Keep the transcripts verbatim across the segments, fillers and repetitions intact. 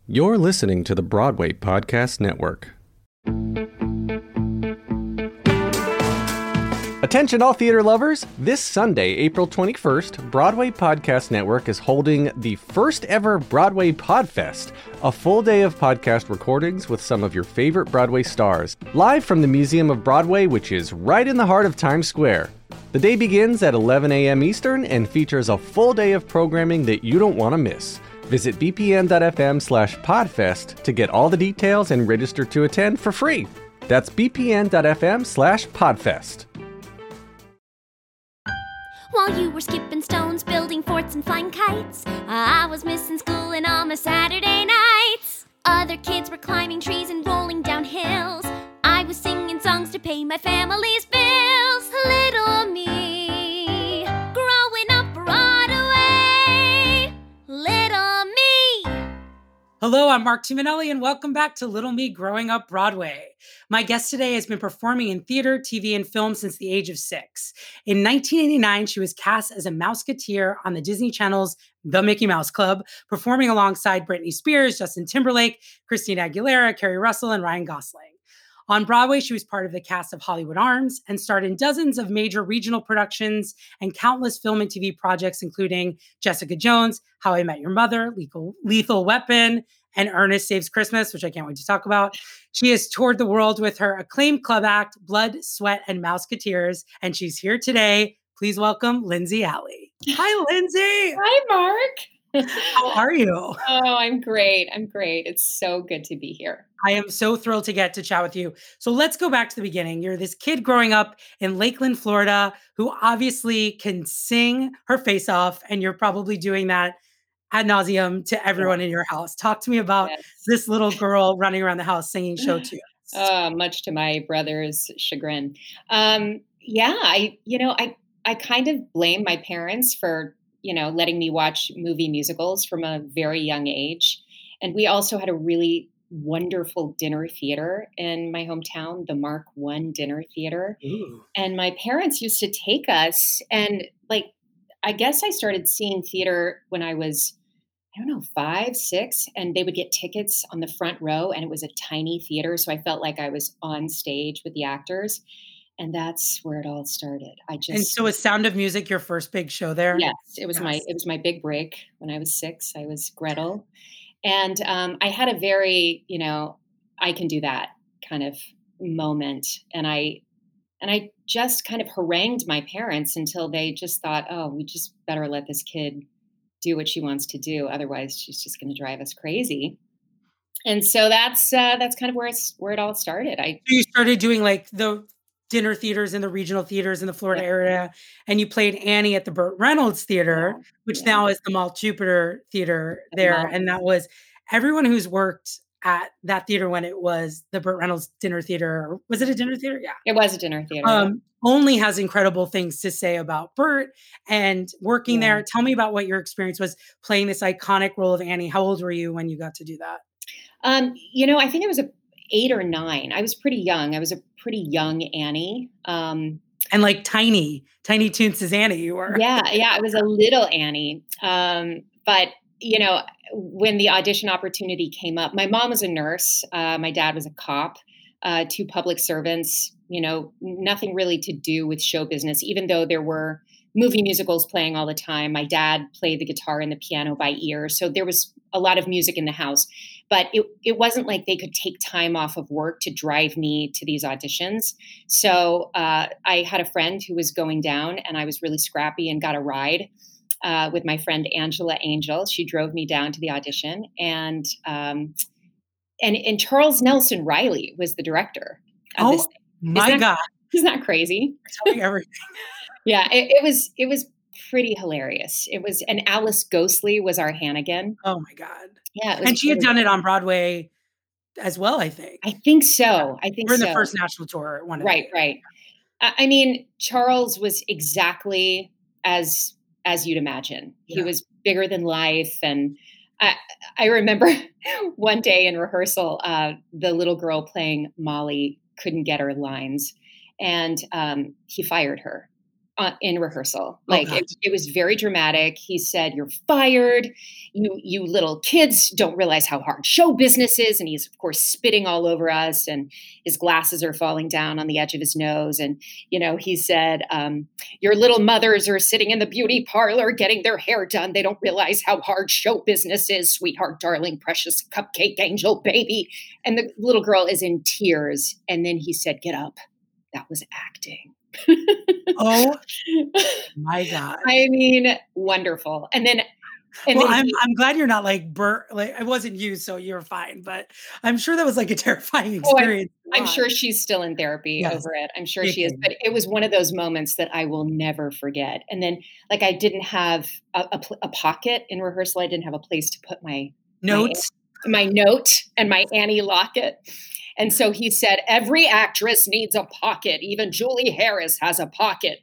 You're listening to the Broadway Podcast Network. Attention all theater lovers! This Sunday, April twenty-first, Broadway Podcast Network is holding the first ever Broadway Podfest, a full day of podcast recordings with some of your favorite Broadway stars, live from the Museum of Broadway, which is right in the heart of Times Square. The day begins at eleven a.m. Eastern and features a full day of programming that you don't want to miss. Visit bpn.fm slash podfest to get all the details and register to attend for free. That's bpn.fm slash podfest. While you were skipping stones, building forts, and flying kites, I was missing school and all my Saturday nights. Other kids were climbing trees and rolling down hills. I was singing songs to pay my family's bills. Little me, growing up Broadway. Little me. Hello, I'm Mark Tuminelli, and welcome back to Little Me Growing Up Broadway. My guest today has been performing in theater, T V, and film since the age of six. In nineteen eighty-nine, she was cast as a Mouseketeer on the Disney Channel's The Mickey Mouse Club, performing alongside Britney Spears, Justin Timberlake, Christina Aguilera, Kerry Russell, and Ryan Gosling. On Broadway, she was part of the cast of Hollywood Arms and starred in dozens of major regional productions and countless film and T V projects, including Jessica Jones, How I Met Your Mother, Lethal, Lethal Weapon, and Ernest Saves Christmas, which I can't wait to talk about. She has toured the world with her acclaimed club act, Blood, Sweat, and Mouseketeers, and she's here today. Please welcome Lindsay Alley. Hi, Lindsay. Hi, Mark. How are you? Oh, I'm great. I'm great. It's so good to be here. I am so thrilled to get to chat with you. So let's go back to the beginning. You're this kid growing up in Lakeland, Florida, who obviously can sing her face off, and you're probably doing that ad nauseum to everyone in your house. Talk to me about Yes. this little girl running around the house singing show tunes. Uh, much to my brother's chagrin. Um, yeah, I, you know, I, I kind of blame my parents for, you know, letting me watch movie musicals from a very young age. And we also had a really wonderful dinner theater in my hometown, the Mark One Dinner Theater. Ooh. And my parents used to take us, and like, I guess I started seeing theater when I was, I don't know, five, six, and they would get tickets on the front row, and it was a tiny theater. So I felt like I was on stage with the actors. And that's where it all started. I just And so is Sound of Music your first big show there? Yes, it was Yes. my it was my big break when I was six. I was Gretel. And um, I had a very, you know, I can do that kind of moment. And I and I just kind of harangued my parents until they just thought, oh, we just better let this kid do what she wants to do. Otherwise, she's just going to drive us crazy. And so that's uh, that's kind of where it's where it all started. I So you started doing like the dinner theaters and the regional theaters in the Florida Yeah. area, and you played Annie at the Burt Reynolds Theater, Yeah. which Yeah. now is the Malt Jupiter Theater I there. love And that was everyone who's worked at that theater when it was the Burt Reynolds Dinner Theater. Was it a dinner theater? Yeah. it was a dinner theater. Um, only has incredible things to say about Burt and working Yeah. there. Tell me about what your experience was playing this iconic role of Annie. How old were you when you got to do that? Um, you know, I think it was a eight or nine. I was pretty young. I was a pretty young Annie. Um, And like tiny, tiny Toons Annie you were. yeah, yeah, I was a little Annie. Um, but you know, when the audition opportunity came up, my mom was a nurse. Uh, my dad was a cop. Uh, two public servants. You know, nothing really to do with show business. Even though there were movie musicals playing all the time, my dad played the guitar and the piano by ear, so there was a lot of music in the house. But it, it wasn't like they could take time off of work to drive me to these auditions. So uh, I had a friend who was going down, and I was really scrappy and got a ride uh, with my friend Angela Angel. She drove me down to the audition, and um, and and Charles Nelson Riley was the director of this Oh thing. my Isn't that, God. isn't that crazy? Tell me everything. Yeah, it, it was it was pretty hilarious. It was, and Alice Ghostley was our Hannigan. Oh my God. Yeah, it was And she had really done it good. on Broadway as well, I think. I think so. I think We're in so. the first national tour. One of Right, the, right. I I mean, Charles was exactly as as you'd imagine. He Yeah. was bigger than life, and I I remember one day in rehearsal, uh, the little girl playing Molly couldn't get her lines, and um, he fired her. uh, in rehearsal. Oh, Like God. it, it was very dramatic. He said, "You're fired. You, you little kids don't realize how hard show business is." And he's of course spitting all over us, and his glasses are falling down on the edge of his nose. And, you know, he said, um, "Your little mothers are sitting in the beauty parlor getting their hair done. They don't realize how hard show business is, sweetheart, darling, precious cupcake angel baby." And the little girl is in tears. And then he said, "Get up. That was acting." Oh my God. I mean, wonderful. And then, and Well, then I'm he, I'm glad you're not like Bert. Like I wasn't you, so you're fine. But I'm sure that was like a terrifying oh, I'm, experience. to I'm watch. sure she's still in therapy Yes. over it. I'm sure Big she is. thing. But it was one of those moments that I will never forget. And then, like, I didn't have a, a, pl- a pocket in rehearsal. I didn't have a place to put my Notes. my, my note and my Annie locket. And so he said, "Every actress needs a pocket. Even Julie Harris has a pocket."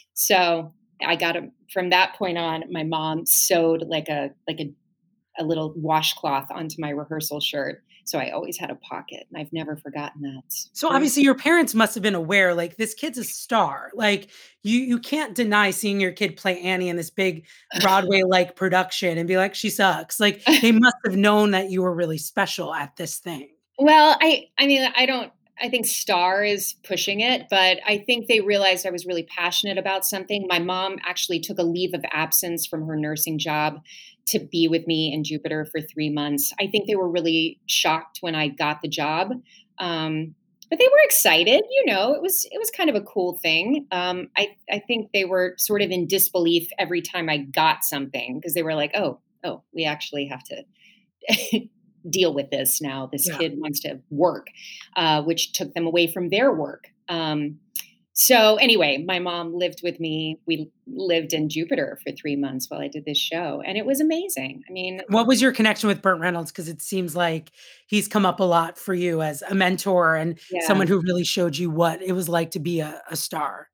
So I got him from that point on. My mom sewed like a like a, a little washcloth onto my rehearsal shirt. So I always had a pocket, and I've never forgotten that. So obviously your parents must have been aware, like this kid's a star. Like you you can't deny seeing your kid play Annie in this big Broadway-like production and be like, she sucks. Like they must have known that you were really special at this thing. Well, I I mean, I don't I think star is pushing it, but I think they realized I was really passionate about something. My mom actually took a leave of absence from her nursing job to be with me in Jupiter for three months. I think they were really shocked when I got the job. Um, but they were excited, you know, it was, it was kind of a cool thing. Um, I, I think they were sort of in disbelief every time I got something, because they were like, oh, oh, we actually have to deal with this now. This Yeah. kid wants to work, uh, which took them away from their work. Um, so anyway, my mom lived with me. We lived in Jupiter for three months while I did this show, and it was amazing. I mean, What was your connection with Burt Reynolds? Because it seems like he's come up a lot for you as a mentor and yeah. someone who really showed you what it was like to be a, a star.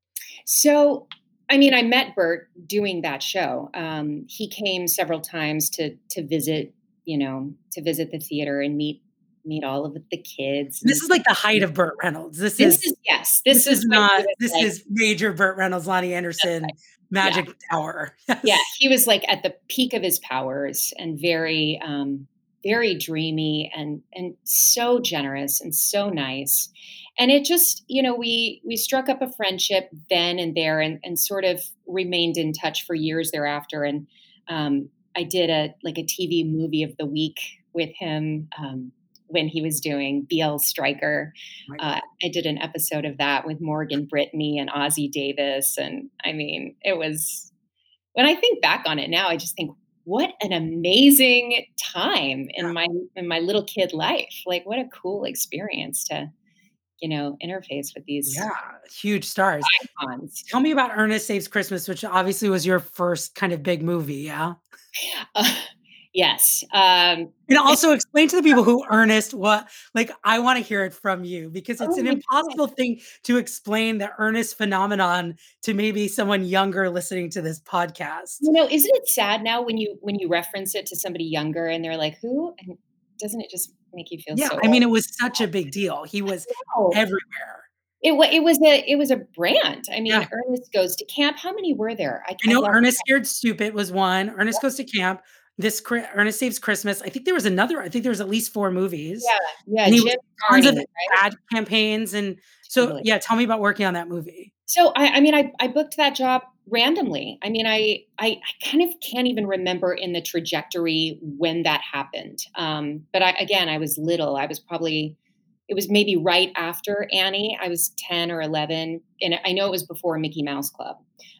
So, I mean, I met Burt doing that show. Um, he came several times to to visit, you know, to visit the theater and meet meet all of the kids. This is like the height of Burt Reynolds. This, This is, is yes. This, this is when he not. was This like- is major Burt Reynolds, Lonnie Anderson, right. Magic Hour. Yes. Yeah, he was like at the peak of his powers and very, um, very dreamy and and so generous and so nice. And it just, you know, we we struck up a friendship then and there, and and sort of remained in touch for years thereafter. And um, I did a like a T V movie of the week with him. Um, when he was doing B L Stryker. Right. Uh, I did an episode of that with Morgan Brittany and Ozzie Davis. And I mean, it was, when I think back on it now, I just think, what an amazing time in Yeah. my, in my little kid life. Like, what a cool experience to, you know, interface with these Yeah, huge stars. icons. Tell me about Ernest Saves Christmas, which obviously was your first kind of big movie, yeah? Uh, yes. Um, And also explain to the people who Ernest what, like, I want to hear it from you because it's Oh an my impossible thing to explain the Ernest phenomenon to maybe someone younger listening to this podcast. You know, isn't it sad now when you when you reference it to somebody younger and they're like, "Who?" And doesn't it just make you feel Yeah, so I mean, old? it was such a big deal. He was No. everywhere. It wa it was a it was a brand. I mean, Yeah. Ernest Goes to Camp. How many were there? I I know lost Ernest Scared Stupid was one. Ernest Goes to Camp. This Chri- Ernest Saves Christmas. I think there was another. I think there was at least four movies. Yeah, yeah, And he Jim was tons of Carney, right? ad campaigns. And so, Totally. yeah, tell me about working on that movie. So I, I mean, I, I booked that job randomly. I mean, I, I I kind of can't even remember in the trajectory when that happened. Um, but I, again, I was little. I was probably, it was maybe right after Annie. I was ten or eleven, and I know it was before Mickey Mouse Club.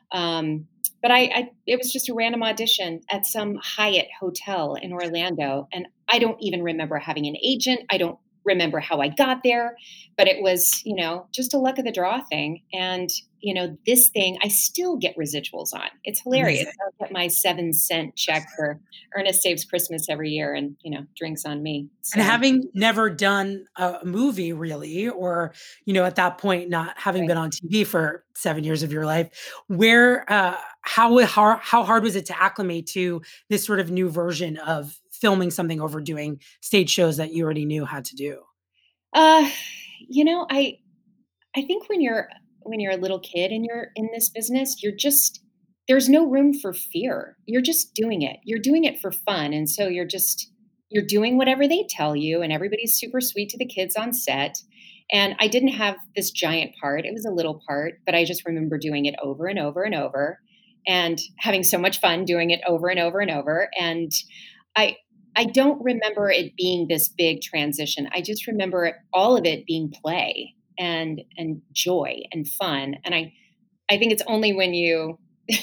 Um, but I, I, it was just a random audition at some Hyatt hotel in Orlando, and I don't even remember having an agent. I don't remember how I got there, but it was, you know, just a luck of the draw thing. And, you know, this thing, I still get residuals on. It's hilarious. Amazing. I get my seven cent check for Ernest Saves Christmas every year, and, you know, drinks on me. So, And having never done a movie really, or, you know, at that point, not having Right. been on T V for seven years of your life, where, uh, how, how, how hard was it to acclimate to this sort of new version of filming something over doing stage shows that you already knew how to do? uh, you know, I, I think when you're, when you're a little kid and you're in this business, you're just, there's no room for fear. You're just doing it. You're doing it for fun. And so you're just, you're doing whatever they tell you, and everybody's super sweet to the kids on set. And I didn't have this giant part. It was a little part, but I just remember doing it over and over and over and having so much fun doing it over and over and over. And I, I don't remember it being this big transition. I just remember all of it being play and, and joy and fun. And I, I think it's only when you,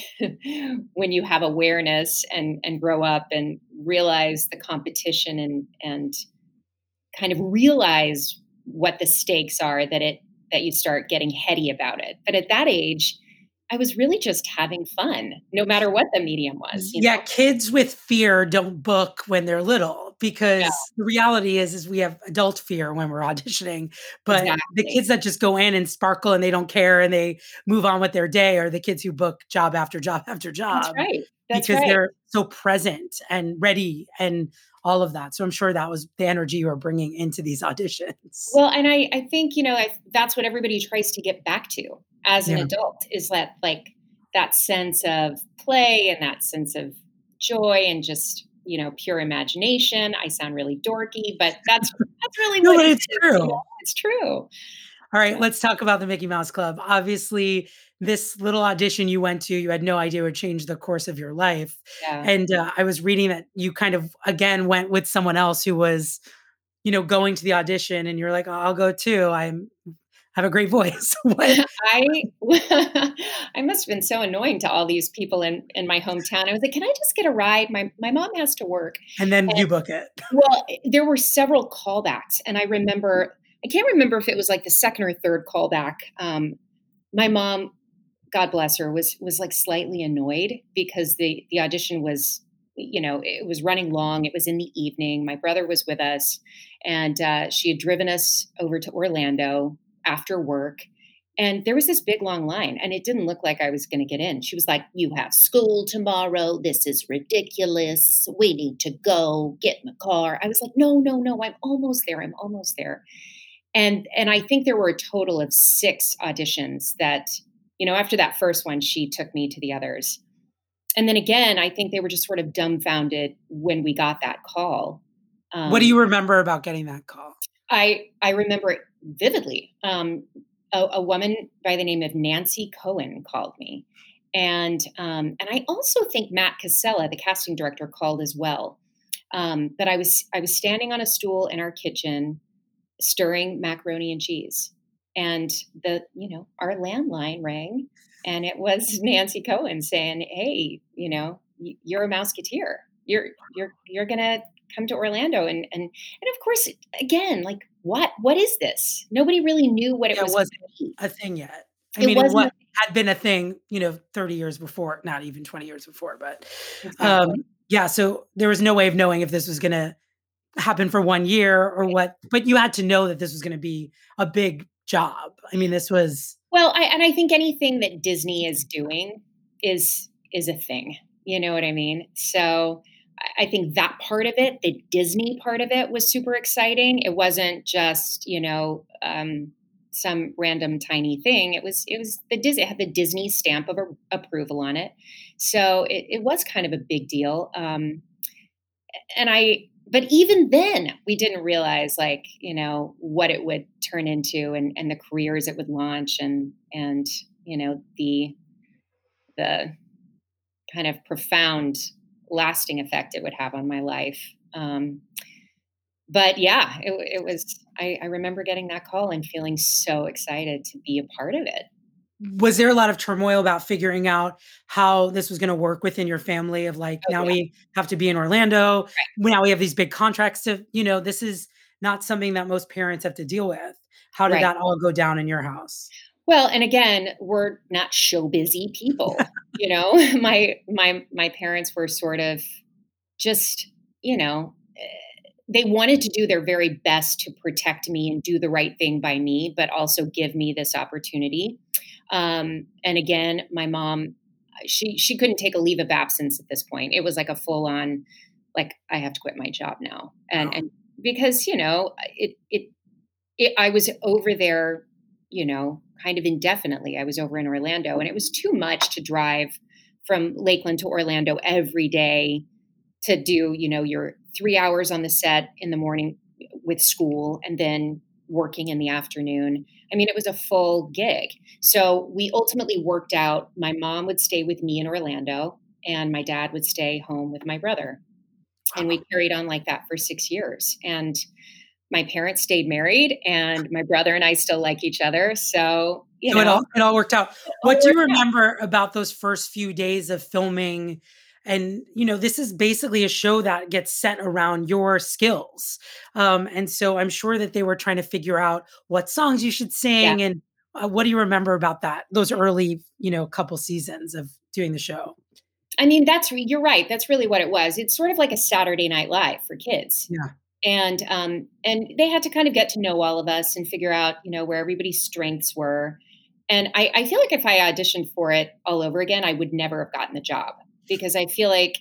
when you have awareness and, and grow up and realize the competition and, and kind of realize what the stakes are that it, that you start getting heady about it. But at that age, I was really just having fun, no matter what the medium was. You yeah. know? Kids with fear don't book when they're little, because Yeah. the reality is, is we have adult fear when we're auditioning, but Exactly. the kids that just go in and sparkle and they don't care and they move on with their day are the kids who book job after job after job. That's right. That's because right. they're so present and ready and all of that. So I'm sure that was the energy you were bringing into these auditions. Well, and I, I think, you know, I, that's what everybody tries to get back to as an Yeah. adult, is that like that sense of play and that sense of joy and just, you know, pure imagination. I sound really dorky, but that's, that's really No, what but it it's is, true. you know? It's true. All right, let's talk about the Mickey Mouse Club. Obviously, this little audition you went to, you had no idea would change the course of your life. Yeah. And uh, I was reading that you kind of, again, went with someone else who was, you know, going to the audition, and you're like, oh, I'll go too. I'm have a great voice. What? I I must have been so annoying to all these people in, in my hometown. I was like, can I just get a ride? My my mom has to work. And then And you book it. well, there were several callbacks, and I remember, I can't remember if it was like the second or third callback. Um, my mom, God bless her, was was like slightly annoyed because the the audition was, you know, it was running long. It was in the evening. My brother was with us, and uh, she had driven us over to Orlando after work. And there was this big long line, and it didn't look like I was going to get in. She was like, you have school tomorrow. This is ridiculous. We need to go. Get in the car. I was like, no, no, no, I'm almost there. I'm almost there. And, and I think there were a total of six auditions that, you know, after that first one, she took me to the others. And then again, I think they were just sort of dumbfounded when we got that call. Um, What do you remember about getting that call? I, I remember it vividly. Um, A, a woman by the name of Nancy Cohen called me. And um, and I also think Matt Casella, the casting director, called as well. Um, but I was I was standing on a stool in our kitchen stirring macaroni and cheese. And the, you know, our landline rang, and it was Nancy Cohen saying, hey, you know, you're a Mouseketeer. You're you're you're gonna come to Orlando. And and and of course, again, like, what what is this? Nobody really knew what it Yeah, was. it wasn't a thing yet. I It mean, it wasn't what a- had been a thing, you know, thirty years before, not even twenty years before, but Exactly. um, yeah, so there was no way of knowing if this was going to happen for one year or what, but you had to know that this was going to be a big job. I mean, this was, Well, I, and I think anything that Disney is doing is is a thing. You know what I mean? So I- I think that part of it, the Disney part of it, was super exciting. It wasn't just, you know, um, some random tiny thing. It was it was the Disney, it had the Disney stamp of a, approval on it. So it, it was kind of a big deal. Um, and I, but even then, we didn't realize, like, you know, what it would turn into, and, and the careers it would launch, and and you know, the the kind of profound, lasting effect it would have on my life. Um, but yeah, it, it was. I, I remember getting that call and feeling so excited to be a part of it. was there a lot of turmoil about figuring out how this was going to work within your family of like, Oh, now yeah. we have to be in Orlando. Now we have these big contracts to, you know, this is not something that most parents have to deal with. How did Right. that all go down in your house? Well, and again, we're not show busy people. You know, my my my parents were sort of just, you know, eh, they wanted to do their very best to protect me and do the right thing by me, but also give me this opportunity. Um, and again, my mom, she she couldn't take a leave of absence at this point. It was like a full on, like, I have to quit my job now, and Wow. and because, you know, it it it I was over there, you know, kind of indefinitely. I was over in Orlando, and it was too much to drive from Lakeland to Orlando every day to do, you know, your three hours on the set in the morning with school and then working in the afternoon. I mean, it was a full gig. So we ultimately worked out, my mom would stay with me in Orlando and my dad would stay home with my brother. And we carried on like that for six years. And my parents stayed married and my brother and I still like each other. So, you so know, it all, it all worked out. What do you remember out. about those first few days of filming? And, you know, this is basically a show that gets set around your skills. Um, and so I'm sure that they were trying to figure out what songs you should sing. Yeah. And uh, what do you remember about that? Those early, you know, couple seasons of doing the show? I mean, that's, you're right. That's really what it was. It's sort of like a Saturday Night Live for kids. Yeah. And, um, and they had to kind of get to know all of us and figure out, you know, where everybody's strengths were. And I, I feel like if I auditioned for it all over again, I would never have gotten the job. Because I feel like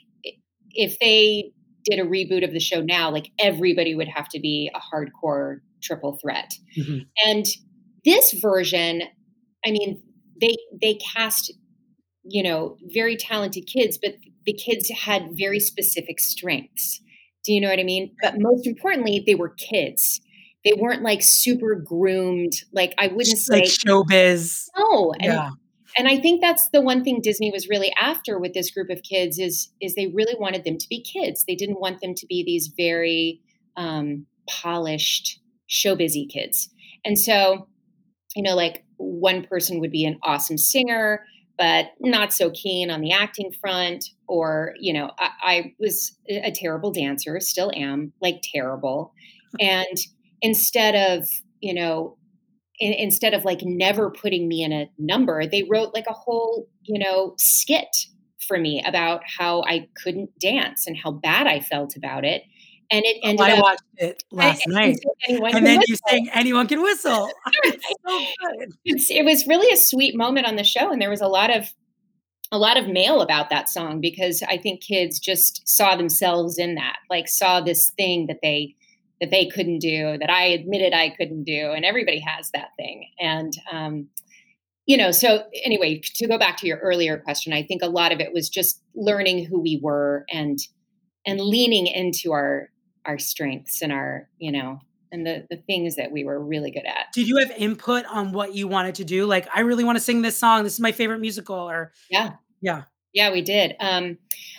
if they did a reboot of the show now, like everybody would have to be a hardcore triple threat. Mm-hmm. And this version, I mean, they they cast, you know, very talented kids, but the kids had very specific strengths. Do you know what I mean? But most importantly, they were kids. They weren't like super groomed. Like I wouldn't say like showbiz. No. And yeah. And I think that's the one thing Disney was really after with this group of kids is, is they really wanted them to be kids. They didn't want them to be these very um, polished, showbizy kids. And so, you know, like one person would be an awesome singer, but not so keen on the acting front. Or, you know, I, I was a terrible dancer, still am, like terrible. And instead of, you know, instead of like never putting me in a number, they wrote like a whole, you know, skit for me about how I couldn't dance and how bad I felt about it. And it ended I up. I watched it last and, night. And, and then you sang Anyone Can Whistle. It's so good. It's, it was really a sweet moment on the show. And there was a lot of, a lot of mail about that song because I think kids just saw themselves in that, like saw this thing that they that they couldn't do, that I admitted I couldn't do. And everybody has that thing. And, um, you know, so anyway, to go back to your earlier question, I think a lot of it was just learning who we were and, and leaning into our, our strengths and our, you know, and the, the things that we were really good at. Did you have input on what you wanted to do? Like, I really want to sing this song. This is my favorite musical or. Yeah. Yeah. Yeah, we did. Um,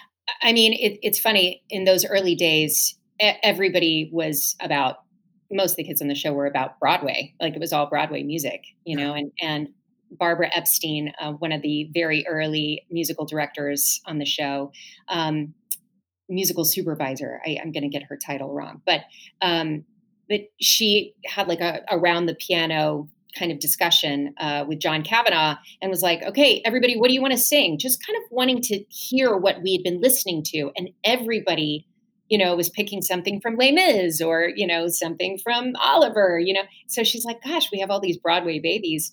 I mean, it, it's funny in those early days, everybody was about, most of the kids on the show were about Broadway. Like it was all Broadway music, you know, and, and Barbara Epstein, uh, one of the very early musical directors on the show, um, musical supervisor. I, I'm going to get her title wrong, but, um, but she had like a around the piano kind of discussion, uh, with John Kavanaugh and was like, okay, everybody, what do you want to sing? Just kind of wanting to hear what we had been listening to. And everybody, you know, was picking something from Les Mis or, you know, something from Oliver, you know. So she's like, gosh, we have all these Broadway babies.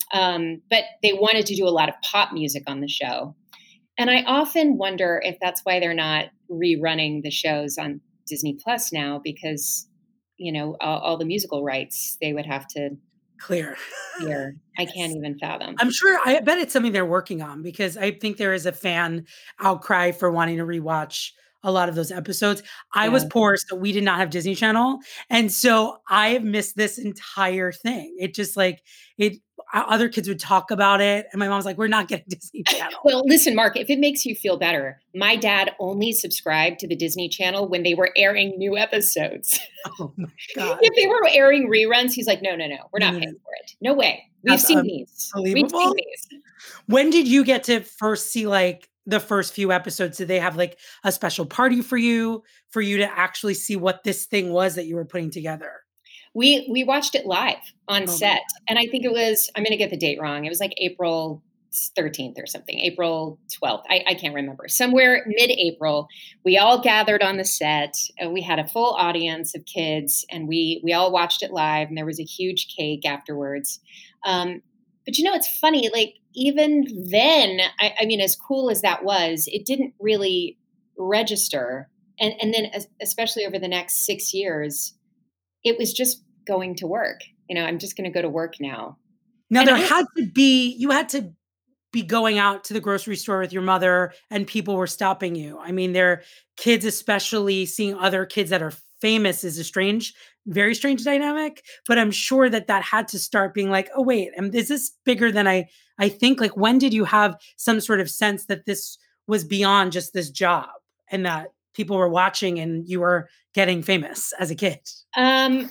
Um, but they wanted to do a lot of pop music on the show. And I often wonder if that's why they're not rerunning the shows on Disney Plus now, because, you know, all, all the musical rights they would have to clear. Clear. I can't even fathom. I'm sure, I bet it's something they're working on because I think there is a fan outcry for wanting to rewatch a lot of those episodes. I yeah. was poor, so we did not have Disney Channel. And so I have missed this entire thing. It just like, it, other kids would talk about it. And my mom's like, we're not getting Disney Channel. Well, listen, Mark, if it makes you feel better, my dad only subscribed to the Disney Channel when they were airing new episodes. Oh my God. If they were airing reruns, he's like, no, no, no, we're not mm. paying for it. No way. We've That's seen these. We've seen these. When did you get to first see like the first few episodes? Did they have like a special party for you, for you to actually see what this thing was that you were putting together? We we watched it live on oh, set. And I think it was, I'm going to get the date wrong. It was like April thirteenth or something, April twelfth. I, I can't remember. Somewhere mid-April, we all gathered on the set and we had a full audience of kids and we we all watched it live and there was a huge cake afterwards. Um, but you know, it's funny, like even then, I, I mean, as cool as that was, it didn't really register. And, and then especially over the next six years, it was just going to work. You know, I'm just going to go to work now. Now And there I, had to be, you had to be going out to the grocery store with your mother and people were stopping you. I mean, their kids, especially seeing other kids that are famous is a strange, very strange dynamic, but I'm sure that that had to start being like, oh, wait, am- is this bigger than I, I think? Like, when did you have some sort of sense that this was beyond just this job and that people were watching and you were getting famous as a kid? um,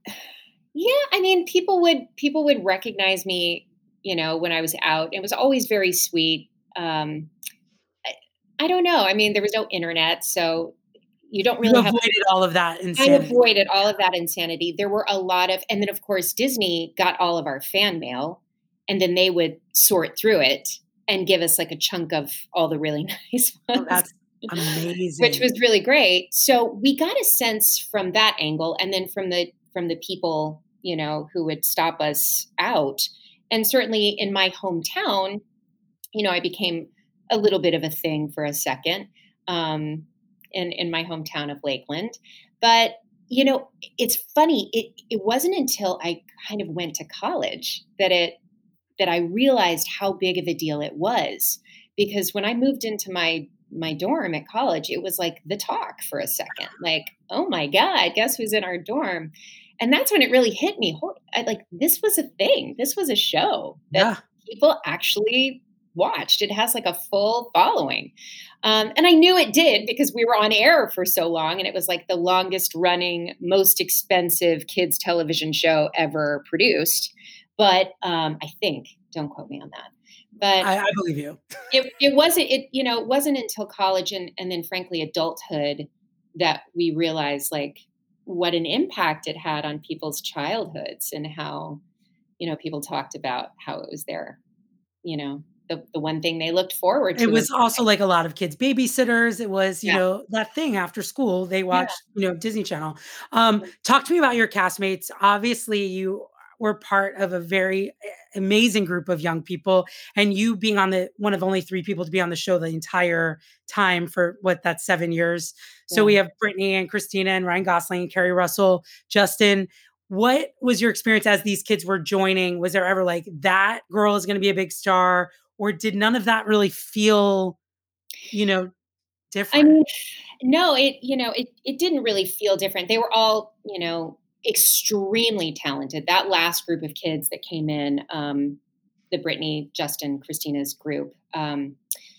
yeah, I mean, people would, people would recognize me, you know, when I was out. It was always very sweet. Um, I, I don't know. I mean, there was no internet, so you don't You really have. avoided all of that I insanity. avoided all of that insanity. There were a lot of, and then of course Disney got all of our fan mail, and then they would sort through it and give us like a chunk of all the really nice Oh, ones, that's amazing. which was really great. So we got a sense from that angle, and then from the from the people, you know, who would stop us out. And certainly in my hometown, you know, I became a little bit of a thing for a second, um, in in my hometown of Lakeland. But you know, it's funny. It it wasn't until I kind of went to college that it that I realized how big of a deal it was. Because when I moved into my my dorm at college, it was like the talk for a second. Like, oh my God, guess who's in our dorm? And that's when it really hit me. Hol- I, like, this was a thing. This was a show that Yeah. people actually watched. It has like a full following. Um, and I knew it did because we were on air for so long. And it was like the longest running, most expensive kids television show ever produced. But um, I think, don't quote me on that. But I, I believe you. it, it wasn't, it, you know, it wasn't until college and, and then frankly adulthood that we realized like what an impact it had on people's childhoods and how, you know, people talked about how it was their, you know, the, the one thing they looked forward to. It was also like a lot of kids babysitters. It was, you Yeah. know, that thing after school, they Yeah. watched, you know, Disney Channel. Um, talk to me about your castmates. Obviously, you were part of a very amazing group of young people, and you being on the one of only three people to be on the show the entire time for what that's seven years. So Yeah. we have Brittany and Christina and Ryan Gosling and Kerry Russell, Justin. What was your experience as these kids were joining? Was there ever like that girl is going to be a big star? Or did none of that really feel, you know, different? I mean, no, it, you know, it, it didn't really feel different. They were all, you know, extremely talented. That last group of kids that came in, um, the Brittany, Justin, Christina's group, um,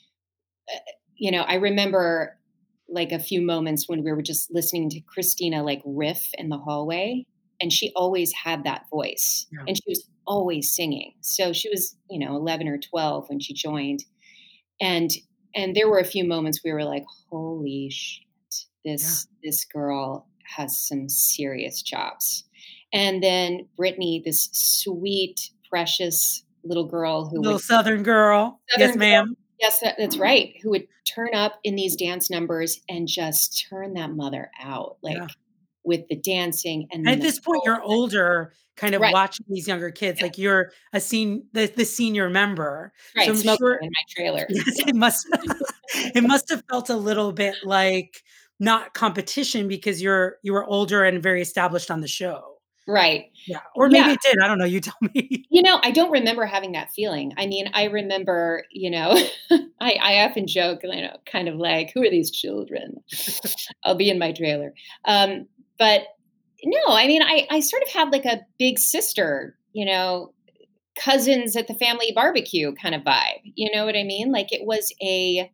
you know, I remember like a few moments when we were just listening to Christina like riff in the hallway, and she always had that voice, Yeah. and she was always singing. So she was, you know, eleven or twelve when she joined, and and there were a few moments we were like, holy shit, this yeah. this girl has some serious chops. And then Brittany, this sweet, precious little girl who little would, Southern girl. Southern Yes, ma'am. Girl, yes, that, that's right. Who would turn up in these dance numbers and just turn that mother out, like yeah. with the dancing. And, and at this point, you're older, kind of right. watching these younger kids. Yeah. Like you're a scene, the, the senior member. Right, so I'm smoking sure in my trailer. Yes, it must. It must have felt a little bit like not competition because you're you were older and very established on the show. Right. Yeah. Or maybe yeah. it did. I don't know. You tell me. You know, I don't remember having that feeling. I mean, I remember, you know, I, I often joke, you know, kind of like, who are these children? I'll be in my trailer. Um, but no, I mean, I, I sort of had like a big sister, you know, cousins at the family barbecue kind of vibe. You know what I mean? Like it was a,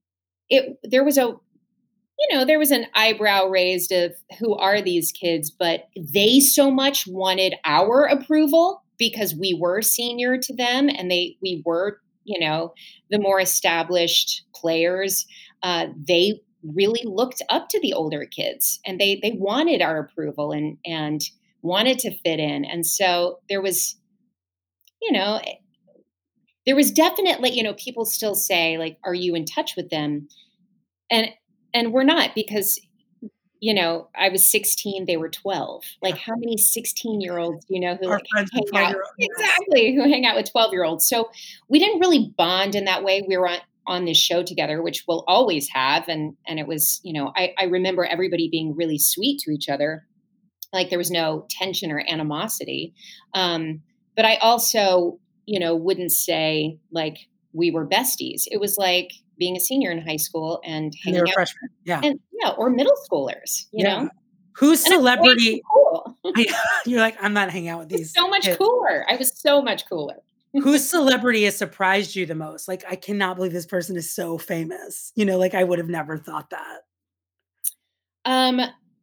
it, there was a, you know, there was an eyebrow raised of who are these kids, but they so much wanted our approval because we were senior to them and they, we were, you know, the more established players. Uh, they really looked up to the older kids and they, they wanted our approval and, and wanted to fit in. And so there was, you know, there was definitely, you know, people still say like, are you in touch with them? And, and we're not because, you know, I was sixteen, they were twelve. Like how many sixteen year olds, you know, who Our like friends hang out, yes. exactly, who hang out with twelve year olds. So we didn't really bond in that way. We were on, on this show together, which we'll always have. And, and it was, you know, I, I remember everybody being really sweet to each other. Like there was no tension or animosity. Um, but I also, you know, wouldn't say like we were besties. It was like being a senior in high school and And they were hanging out freshmen. Yeah. and yeah, or middle schoolers, you Yeah. know? Whose And it's way too celebrity cool. you're like, I'm not hanging out with It's these so much kids. cooler. I was so much cooler. Whose celebrity has surprised you the most? Like, I cannot believe this person is so famous. You know, like I would have never thought that. Um,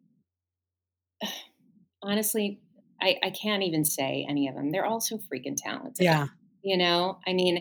honestly, I, I can't even say any of them. They're all so freaking talented. Yeah. You know, I mean,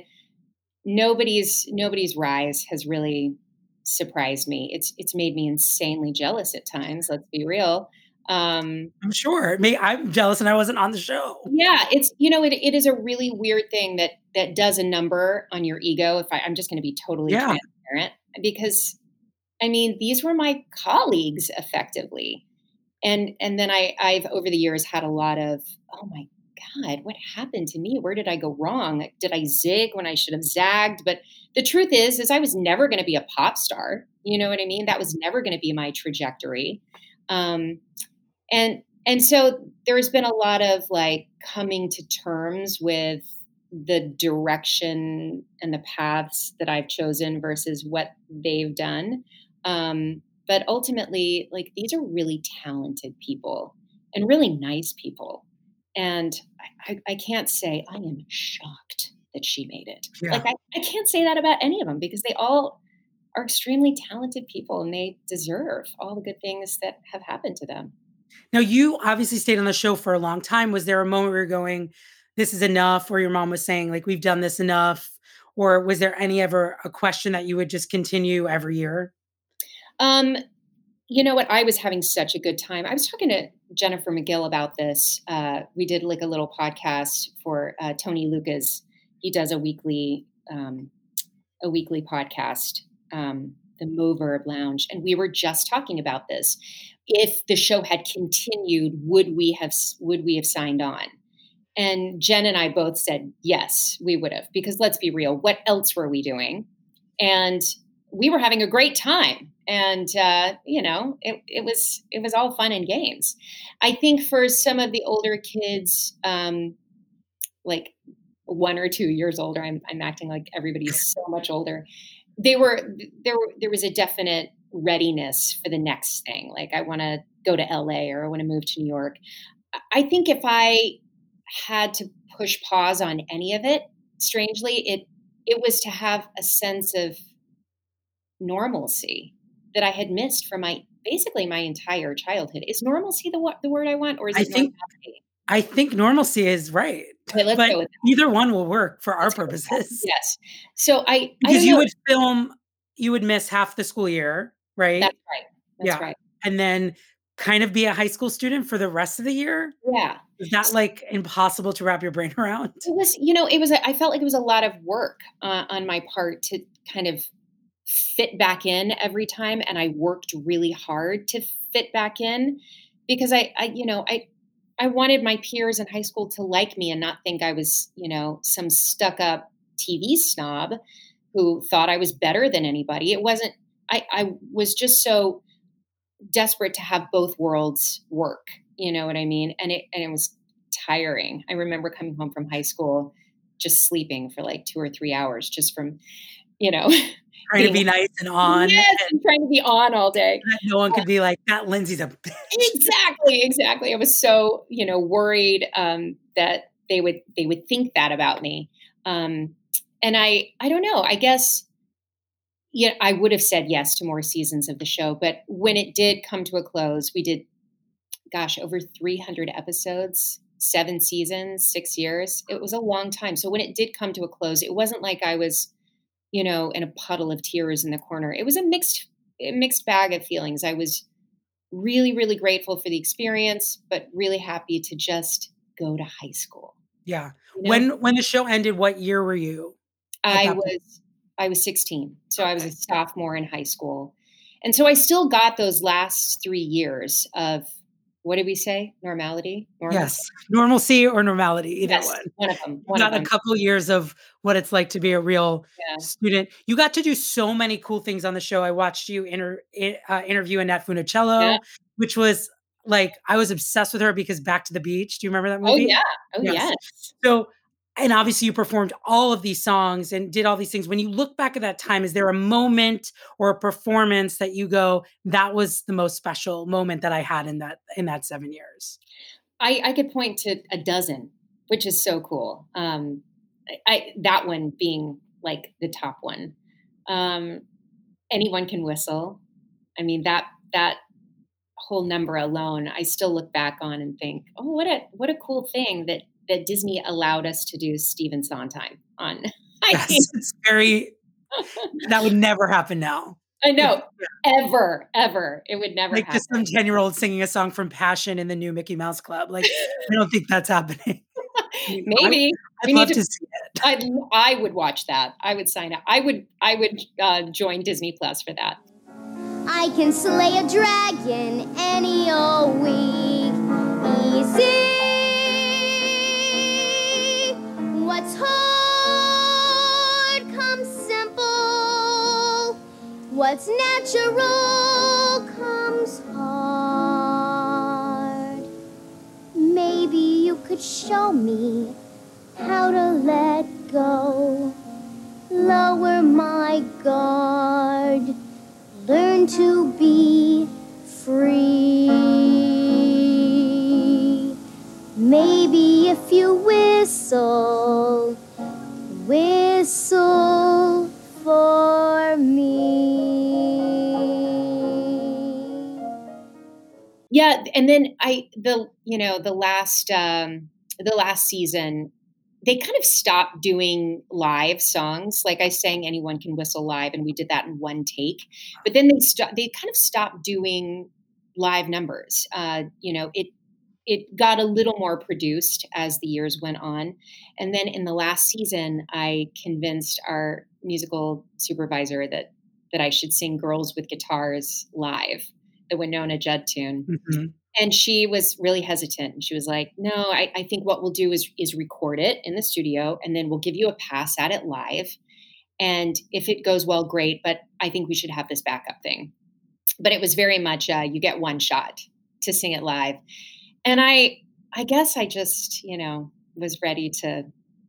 nobody's nobody's rise has really surprised me. It's it's made me insanely jealous at times. Let's be real. Um, I'm sure. Me, I'm jealous and I wasn't on the show. yeah, it's you know, it it is a really weird thing that that does a number on your ego. If I, I'm just going to be totally Yeah. transparent, because I mean, these were my colleagues effectively. And and then I I've over the years had a lot of, oh my God, what happened to me? Where did I go wrong? Did I zig when I should have zagged? But the truth is, is I was never going to be a pop star. You know what I mean? That was never going to be my trajectory. Um, and and so there's been a lot of like coming to terms with the direction and the paths that I've chosen versus what they've done. Um, but ultimately, like these are really talented people and really nice people. And I, I, I can't say I am shocked that she made it. Yeah. Like I, I can't say that about any of them because they all are extremely talented people and they deserve all the good things that have happened to them. Now, you obviously stayed on the show for a long time. Was there a moment where you're going, this is enough, or your mom was saying, like, we've done this enough? Or was there any ever a question that you would just continue every year? Um, you know what? I was having such a good time. I was talking to Jennifer McGill about this. Uh, we did like a little podcast for uh, Tony Lucas. He does a weekly, um, a weekly podcast, um, the Moverb Lounge, and we were just talking about this. If the show had continued, would we have would we have signed on? And Jen and I both said yes, we would have, because let's be real, what else were we doing? And we were having a great time. And, uh, you know, it, it was it was all fun and games. I think for some of the older kids, um, like one or two years older, I'm, I'm acting like everybody's so much older. They were there. Were, there was a definite readiness for the next thing. Like I want to go to L A or I want to move to New York. I think if I had to push pause on any of it, strangely, it it was to have a sense of normalcy that I had missed from my basically my entire childhood. Is normalcy the the word I want, or is I it think normality? I think normalcy is right. Okay, let's But go with that. either one will work for our Let's go with that. purposes. Yes. So I I Because don't you know. would film, you would miss half the school year, right? That's right. That's Yeah. right. And then kind of be a high school student for the rest of the year. Yeah. Is that like impossible to wrap your brain around? It was, you know, it was, a, I felt like it was a lot of work uh, on my part to kind of fit back in every time. And I worked really hard to fit back in because I, I, you know, I, I wanted my peers in high school to like me and not think I was, you know, some stuck up T V snob who thought I was better than anybody. It wasn't, I, I was just so desperate to have both worlds work. You know what I mean? And it, and it was tiring. I remember coming home from high school, just sleeping for like two or three hours just from, you know, Trying to be nice and on. Yes, And and trying to be on all day. that no one could be like, that Lindsay's a bitch. Exactly, exactly. I was so, you know, worried um, that they would they would think that about me. Um, and I I don't know. I guess yeah, I would have said yes to more seasons of the show, but when it did come to a close, we did, gosh, over three hundred episodes, seven seasons, six years. It was a long time. So when it did come to a close, it wasn't like I was, you know, in a puddle of tears in the corner. It was a mixed, a mixed bag of feelings. I was really, really grateful for the experience, but really happy to just go to high school. Yeah. You know? When when the show ended, what year were you? at I that point? was, I was sixteen. So I was a sophomore in high school. And so I still got those last three years of, what did we say? Normality? Normalcy? Yes. Normalcy or normality, either Yes, one. one of them. You One of got a them. couple years of what it's like to be a real Yeah. student. You got to do so many cool things on the show. I watched you inter- i- uh, interview Annette Funicello, Yeah. which was like I was obsessed with her because Back to the Beach. Do you remember that Oh movie? yeah. Oh Yes. yes. So, and obviously you performed all of these songs and did all these things. When you look back at that time, is there a moment or a performance that you go, that was the most special moment that I had in that in that seven years? I, I could point to a dozen, which is so cool. Um, I, I that one being like the top one. Um, Anyone Can Whistle. I mean that that whole number alone, I still look back on and think, oh, what a what a cool thing that that Disney allowed us to do Stephen Sondheim on. I Yes, mean, it's very, that would never happen now. I If, know, ever, ever, it would never like just some happen. ten year old singing a song from Passion in the new Mickey Mouse Club. Like, I don't think that's happening. I mean, I, Maybe I'd we love need to to. see it. I I would watch that. I would sign up. I would I would uh, join Disney Plus for that. I can slay a dragon any old week. Easy. What's hard comes simple. What's natural comes hard. Maybe you could show me how to let go. Lower my guard. Learn to be free. Maybe if you whistle, whistle for me. Yeah, and then I the you know the last um, the last season, they kind of stopped doing live songs. Like I sang Anyone Can Whistle live, and we did that in one take. But then they st- they kind of stopped doing live numbers. Uh, you know, it it got a little more produced as the years went on. And then in the last season, I convinced our musical supervisor that that I should sing Girls with Guitars live, the Winona Judd tune. Mm-hmm. And she was really hesitant. And she was like, no, I, I think what we'll do is, is record it in the studio, and then we'll give you a pass at it live. And if it goes well, great. But I think we should have this backup thing. But it was very much, uh, you get one shot to sing it live. And I, I guess I just, you know, was ready to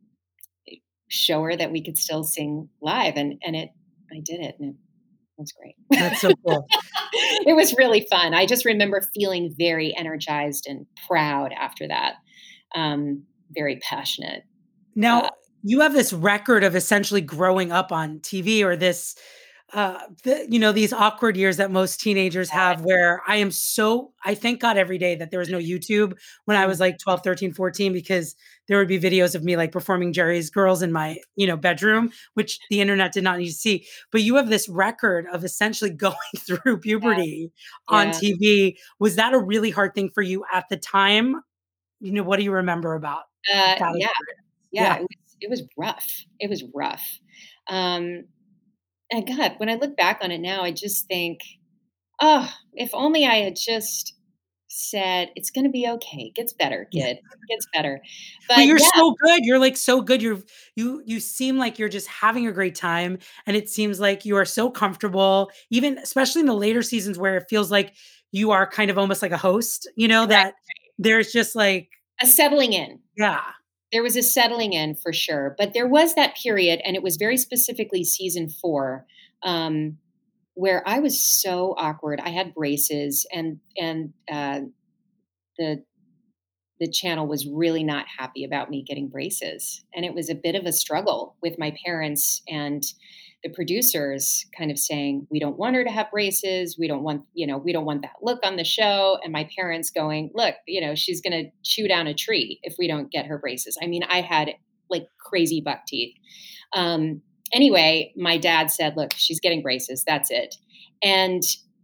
show her that we could still sing live. And, and it, I did it. And it was great. That's so cool. It was really fun. I just remember feeling very energized and proud after that. Um, very passionate. Now, Uh, you have this record of essentially growing up on T V, or this, uh, the, you know, these awkward years that most teenagers have, where I am so, I thank God every day that there was no YouTube when I was like twelve, thirteen, fourteen, because there would be videos of me like performing Jerry's Girls in my, you know, bedroom, which the internet did not need to see. But you have this record of essentially going through puberty yeah. on Yeah. T V. Was that a really hard thing for you at the time? You know, what do you remember about Uh, that yeah, experience? yeah, Yeah. It was, it was rough. It was rough. Um, and God, when I look back on it now, I just think, oh, if only I had just said, it's going to be okay. It gets better, Yeah. kid. It gets better. But, But you're yeah, so good. You're like so good. You're you you seem like you're just having a great time. And it seems like you are so comfortable, even especially in the later seasons where it feels like you are kind of almost like a host, you know, right, that there's just like, a settling in. yeah. There was a settling in for sure. But there was that period, and it was very specifically season four, um, where I was so awkward. I had braces, and and uh, the the channel was really not happy about me getting braces. And it was a bit of a struggle with my parents and the producers kind of saying, we don't want her to have braces. We don't want, you know, we don't want that look on the show. And my parents going, look, you know, she's going to chew down a tree if we don't get her braces. I mean, I had like crazy buck teeth. Um, anyway, my dad said, look, she's getting braces. That's it. And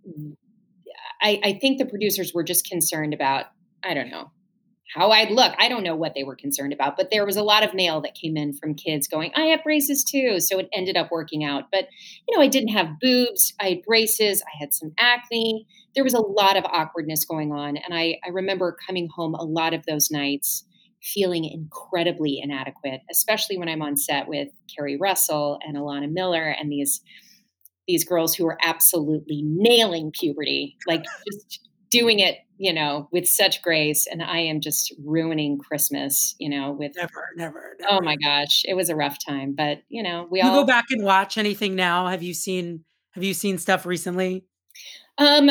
I, I think the producers were just concerned about, I don't know, how I'd look. I don't know what they were concerned about, but there was a lot of mail that came in from kids going, I have braces too. So it ended up working out. But, you know, I didn't have boobs. I had braces. I had some acne. There was a lot of awkwardness going on. And I, I remember coming home a lot of those nights feeling incredibly inadequate, especially when I'm on set with Kerry Russell and Alana Miller and these, these girls who were absolutely nailing puberty, like just doing it you know, with such grace. And I am just ruining Christmas, you know, with, Never, never, oh never. my gosh, it was a rough time, but you know, we You go all, back and watch anything now? Have you seen have you seen stuff recently? um,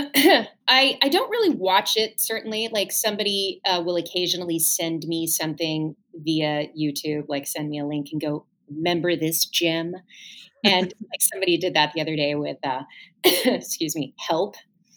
I, I don't really watch it. Certainly, like somebody uh, will occasionally send me something via YouTube, like send me a link and go, remember this gem? And like somebody did that the other day with, uh, excuse me, Help.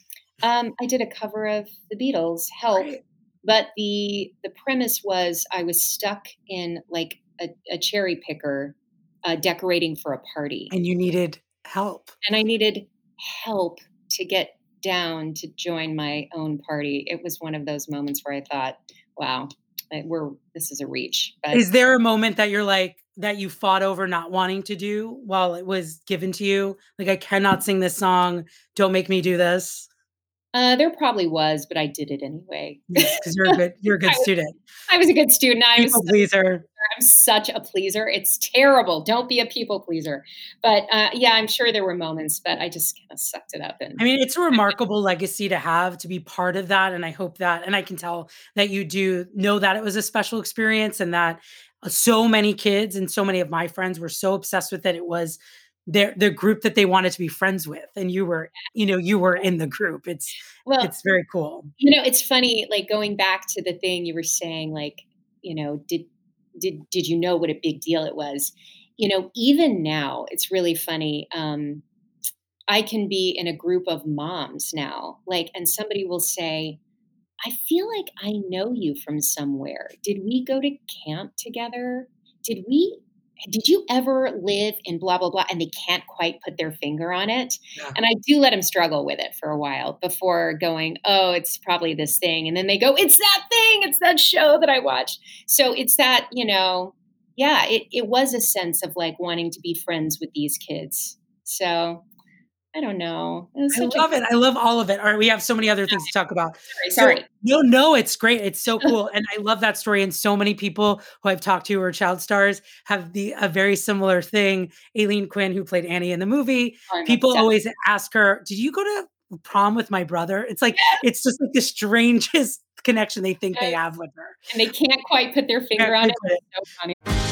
Um, I did a cover of the Beatles, Help, Right. but the the premise was I was stuck in like a, a cherry picker uh, decorating for a party, And you needed help. and I needed help to get down to join my own party. It was one of those moments where I thought, "Wow, like, we're this is a reach." But Is there a moment that you're like that you fought over not wanting to do while it was given to you? Like, I cannot sing this song. Don't make me do this. uh, there probably was, but I did it anyway. Yes, because you're a good you're a good I was student. I was a good student. I was People pleaser. I'm such a pleaser. It's terrible. Don't be a people pleaser. But uh, yeah, I'm sure there were moments, but I just kind of sucked it up. And I mean, it's a remarkable legacy to have, to be part of that, and I hope that and I can tell that you do know that it was a special experience and that, uh, so many kids and so many of my friends were so obsessed with it. It was their the group that they wanted to be friends with, and you were, you know, you were in the group. It's well, it's very cool. you know, it's funny, like going back to the thing you were saying, like, you know, did did did you know what a big deal it was? You know, even now, it's really funny. Um, I can be in a group of moms now, like, and somebody will say, I feel like I know you from somewhere. Did we go to camp together? Did we did you ever live in blah blah blah? And they can't quite put their finger on it. Yeah. And I do let them struggle with it for a while before going, oh, it's probably this thing. And then they go, it's that thing, it's that show that I watched. So it's that, you know, yeah, it, it was a sense of like wanting to be friends with these kids. So I don't know. It was I such a love it. I love all of it. All right, we have so many other things to talk about. sorry, So, sorry. no, no, it's great. It's so cool, and I love that story. And so many people who I've talked to who are child stars have the a very similar thing. Aileen Quinn, who played Annie in the movie, I'm people obsessed. always ask her, "Did you go to prom with my brother?" It's like it's just like the strangest connection they think they have with her. And they can't quite put their finger Can't on it. put it. It's so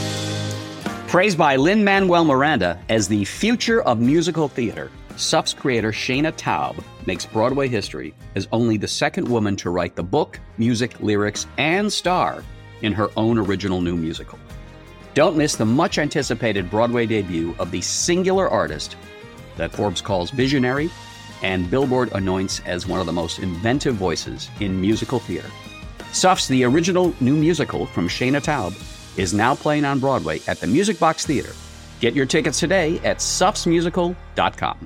funny. Praised by Lin-Manuel Miranda as the future of musical theater, S U F's creator Shayna Taub makes Broadway history as only the second woman to write the book, music, lyrics, and star in her own original new musical. Don't miss the much-anticipated Broadway debut of the singular artist that Forbes calls visionary and Billboard anoints as one of the most inventive voices in musical theater. S U F's The Original New Musical from Shayna Taub is now playing on Broadway at the Music Box Theater. Get your tickets today at sufs musical dot com.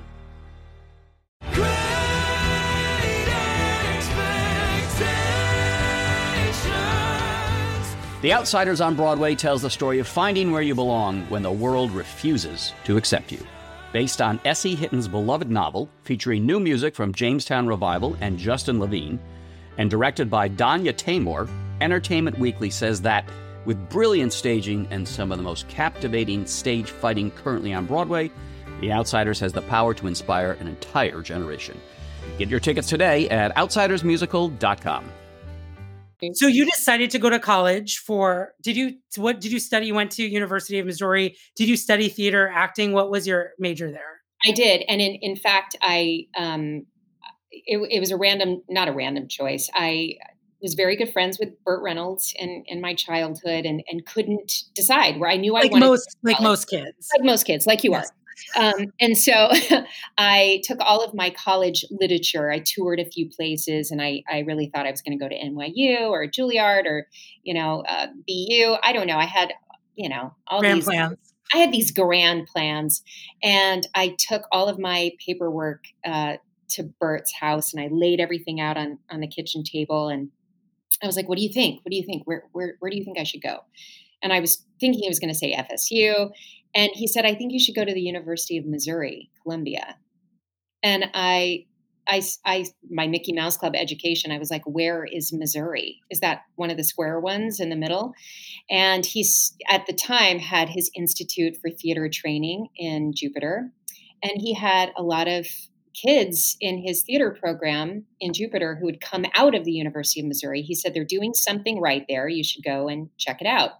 The Outsiders on Broadway tells the story of finding where you belong when the world refuses to accept you. Based on S E. Hitton's beloved novel, featuring new music from Jamestown Revival and Justin Levine, and directed by Danya Taymor, Entertainment Weekly says that, with brilliant staging and some of the most captivating stage fighting currently on Broadway, The Outsiders has the power to inspire an entire generation. Get your tickets today at outsiders musical dot com. So you decided to go to college for, did you, what did you study? You went to University of Missouri. Did you study theater, acting? What was your major there? I did. And in, in fact, I, um, it, it was a random, not a random choice. I was very good friends with Burt Reynolds in, in my childhood and, and couldn't decide where I knew I Like wanted most, to like college. most kids. Like most kids, like you Yes. are. Um, and so I took all of my college literature. I toured a few places, and I, I really thought I was going to go to N Y U or Juilliard or, you know, uh, B U. I don't know. I had, you know, all Grand these plans. I had these grand plans, and I took all of my paperwork uh, to Bert's house, and I laid everything out on on the kitchen table, and I was like, "What do you think? What do you think? Where where where do you think I should go?" And I was thinking he was going to say F S U. And he said, I think you should go to the University of Missouri, Columbia. And I, I, I, my Mickey Mouse Club education, I was like, where is Missouri? Is that one of the square ones in the middle? And he's at the time had his Institute for Theater Training in Jupiter. And he had a lot of kids in his theater program in Jupiter who had come out of the University of Missouri. He said, they're doing something right there. You should go and check it out.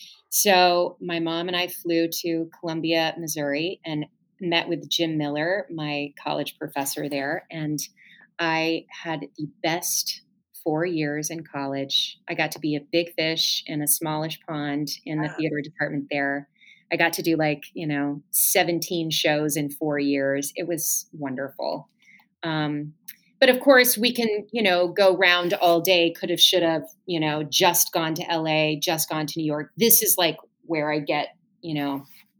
So my mom and I flew to Columbia, Missouri, and met with Jim Miller, my college professor there. And I had the best four years in college. I got to be a big fish in a smallish pond in the theater department there. I got to do like, you know, seventeen shows in four years. It was wonderful. Um, but of course we can, you know, go round all day, could have, should have, you know, just gone to L A, just gone to New York. This is like where I get, you know.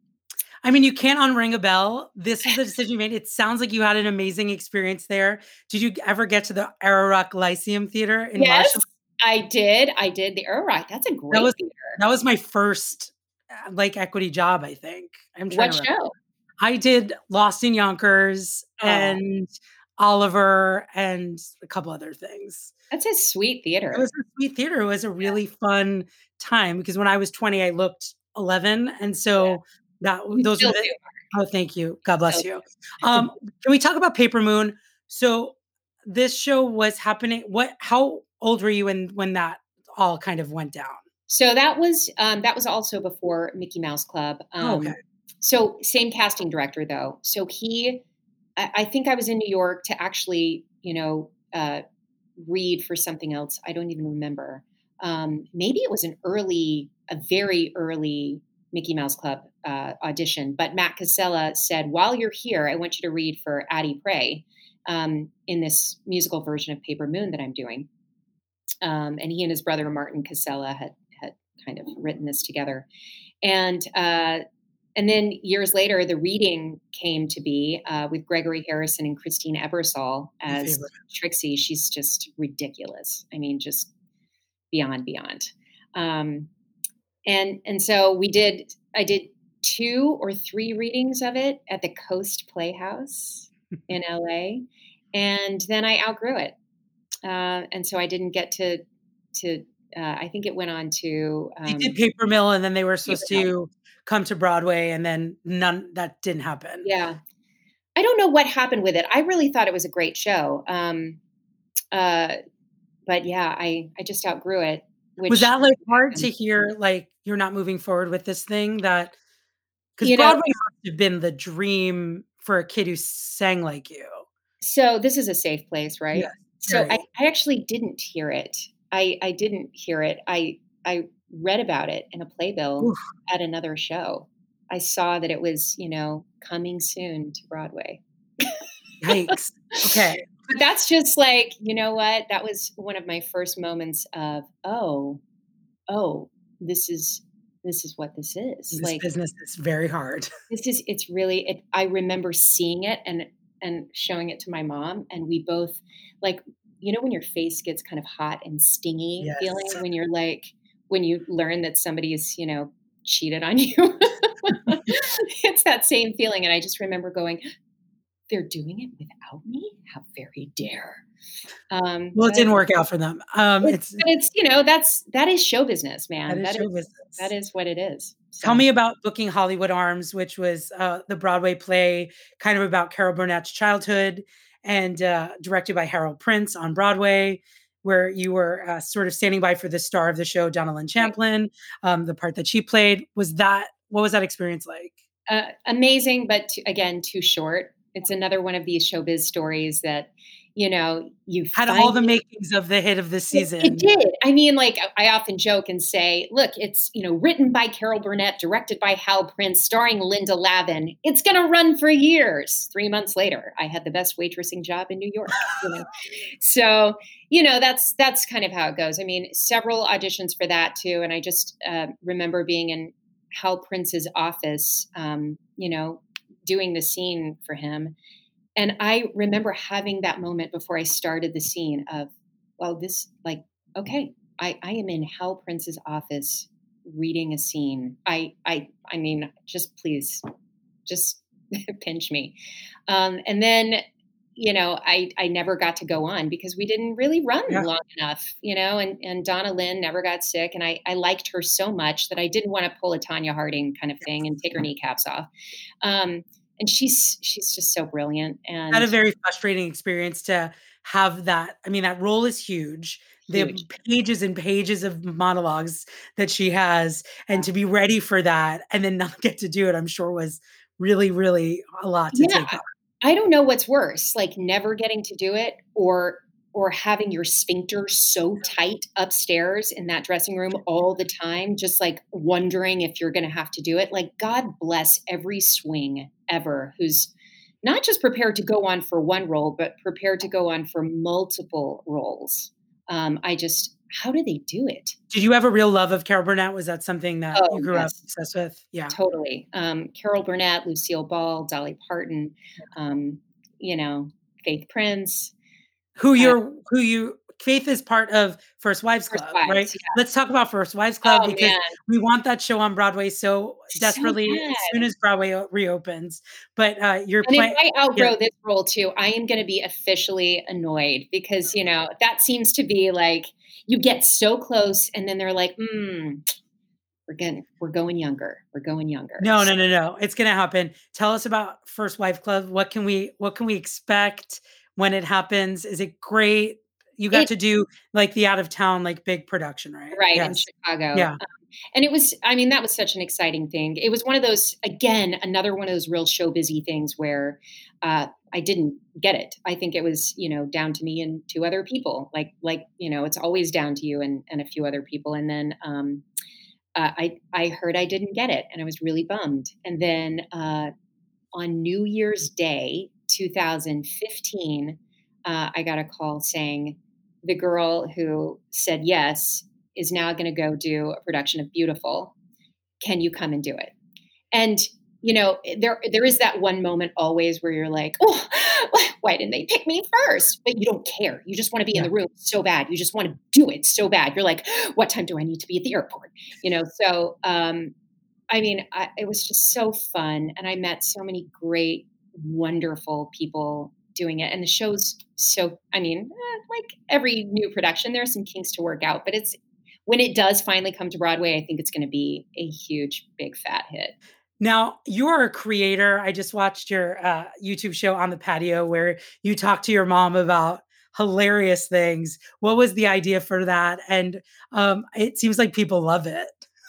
I mean, you can't unring a bell. This is the decision you made. It sounds like you had an amazing experience there. Did you ever get to the Ararock Lyceum Theater in Yes, Marshall? I did. I did the Ararock. That's a great that was, theater. That was my first like equity job, I think. I'm trying What to show? I did Lost in Yonkers oh. and Oliver and a couple other things. That's a sweet theater. It was a sweet theater. It was a really yeah. fun time because when I was twenty, I looked eleven. And so yeah. that you those were the, oh, thank you. God bless so, you. Um, can we talk about Paper Moon? So this show was happening. What, how old were you when, when that all kind of went down? So that was, um, that was also before Mickey Mouse Club. Um, oh, okay. So same casting director though. So he, I, I think I was in New York to actually, you know, uh, read for something else. I don't even remember. Um, maybe it was an early, a very early Mickey Mouse Club uh, audition. But Matt Casella said, while you're here, I want you to read for Addie Pray um, in this musical version of Paper Moon that I'm doing. Um, and he and his brother Martin Casella had had kind of written this together. And uh, and then years later, the reading came to be uh, with Gregory Harrison and Christine Ebersol as Trixie. She's just ridiculous. I mean, just beyond, beyond. Um, and and so we did, I did two or three readings of it at the Coast Playhouse in L A. And then I outgrew it. Uh, and so I didn't get to, to uh, I think it went on to... Um, they did Paper Mill, and then they were supposed Paper to Mill. come to Broadway, and then none, that didn't happen. Yeah. I don't know what happened with it. I really thought it was a great show. Um, uh, but yeah, I, I just outgrew it. Which was that like hard happened. to hear, like, you're not moving forward with this thing? That, because Broadway know, must have been the dream for a kid who sang like you. So this is a safe place, right? Yeah. So I, I actually didn't hear it. I, I didn't hear it. I I read about it in a playbill Oof. at another show. I saw that it was, you know, coming soon to Broadway. Yikes. Okay. But that's just like, you know what? That was one of my first moments of, oh, oh, this is this is what this is. This like business is very hard. This is it's really it I remember seeing it and and showing it to my mom, and we both, like, you know, when your face gets kind of hot and stingy yes. feeling when you're like, when you learn that somebody's, you know, cheated on you. It's that same feeling. And I just remember going, they're doing it without me? How very dare. Um, well, it didn't work out for them. Um, it's, it's, it's, you know, that's, that is show business, man. That is that show is, business. That is what it is. So. Tell me about Booking Hollywood Arms, which was uh, the Broadway play kind of about Carol Burnett's childhood and uh, directed by Harold Prince on Broadway, where you were uh, sort of standing by for the star of the show, Donna Lynn Champlin, right. um, the part that she played. Was that, what was that experience like? Uh, amazing, but t- again, too short. It's another one of these showbiz stories that, you know, you had all the makings of the hit of the season. It, it did. I mean, like, I often joke and say, look, it's, you know, written by Carol Burnett, directed by Hal Prince, starring Linda Lavin. It's going to run for years. Three months later, I had the best waitressing job in New York. You know? So, you know, that's, that's kind of how it goes. I mean, several auditions for that too. And I just uh, remember being in Hal Prince's office, um, you know, doing the scene for him. And I remember having that moment before I started the scene of, well, this, like, okay, I, I am in Hal Prince's office reading a scene. I, I, I mean, just please, just pinch me. Um, and then, you know, I, I never got to go on because we didn't really run yeah. long enough, you know, and, and Donna Lynn never got sick. And I, I liked her so much that I didn't want to pull a Tanya Harding kind of thing and take her kneecaps off. Um, and she's she's just so brilliant and Had a very frustrating experience to have that. I mean, that role is huge. The huge. pages and pages of monologues that she has, and to be ready for that and then not get to do it, I'm sure was really, really a lot to Yeah, take on. I don't know what's worse, like never getting to do it or or having your sphincter so tight upstairs in that dressing room all the time, just like wondering if you're going to have to do it. Like, God bless every swing ever who's not just prepared to go on for one role, but prepared to go on for multiple roles. Um, I just, how do they do it? Did you have a real love of Carol Burnett? Was that something that Oh, you grew up yes. obsessed with? Yeah. Totally. Um, Carol Burnett, Lucille Ball, Dolly Parton, um, you know, Faith Prince. Who Uh, you're who you Faith is part of First Wives First Club, right? Wives, yeah. Let's talk about First Wives Club Oh, because man. we want that show on Broadway so So desperately as bad. soon as Broadway o- reopens. But uh, you're And if playing. I outgrow Yeah. this role too, I am going to be officially annoyed because, you know, that seems to be like you get so close and then they're like, hmm, we're going we're going younger. We're going younger. No, So, no, no, no. It's gonna happen. Tell us about First Wife Club. What can we what can we expect when it happens? Is it great? You got it to do like the out of town, like big production, right? right in Yes. Chicago. Yeah. Um, and it was, I mean, that was such an exciting thing. It was one of those, again, another one of those real show busy things where uh, I didn't get it. I think it was, you know, down to me and two other people. Like, like you know, it's always down to you and, and a few other people. And then um, uh, I I heard I didn't get it, and I was really bummed. And then uh, on New Year's Day, two thousand fifteen, uh, I got a call saying the girl who said yes is now going to go do a production of Beautiful. Can you come and do it? And you know, there there is that one moment always where you're like, oh, why didn't they pick me first? But you don't care. You just want to be in Yeah. the room so bad. You just want to do it so bad. You're like, what time do I need to be at the airport? You know, so um, I mean, I, it was just so fun, and I met so many great, wonderful people doing it. And the show's so, I mean, eh, like every new production, there are some kinks to work out, but it's when it does finally come to Broadway, I think it's going to be a huge, big, fat hit. Now, you're a creator. I just watched your uh, YouTube show On the Patio where you talked to your mom about hilarious things. What was the idea for that? And um, it seems like people love it.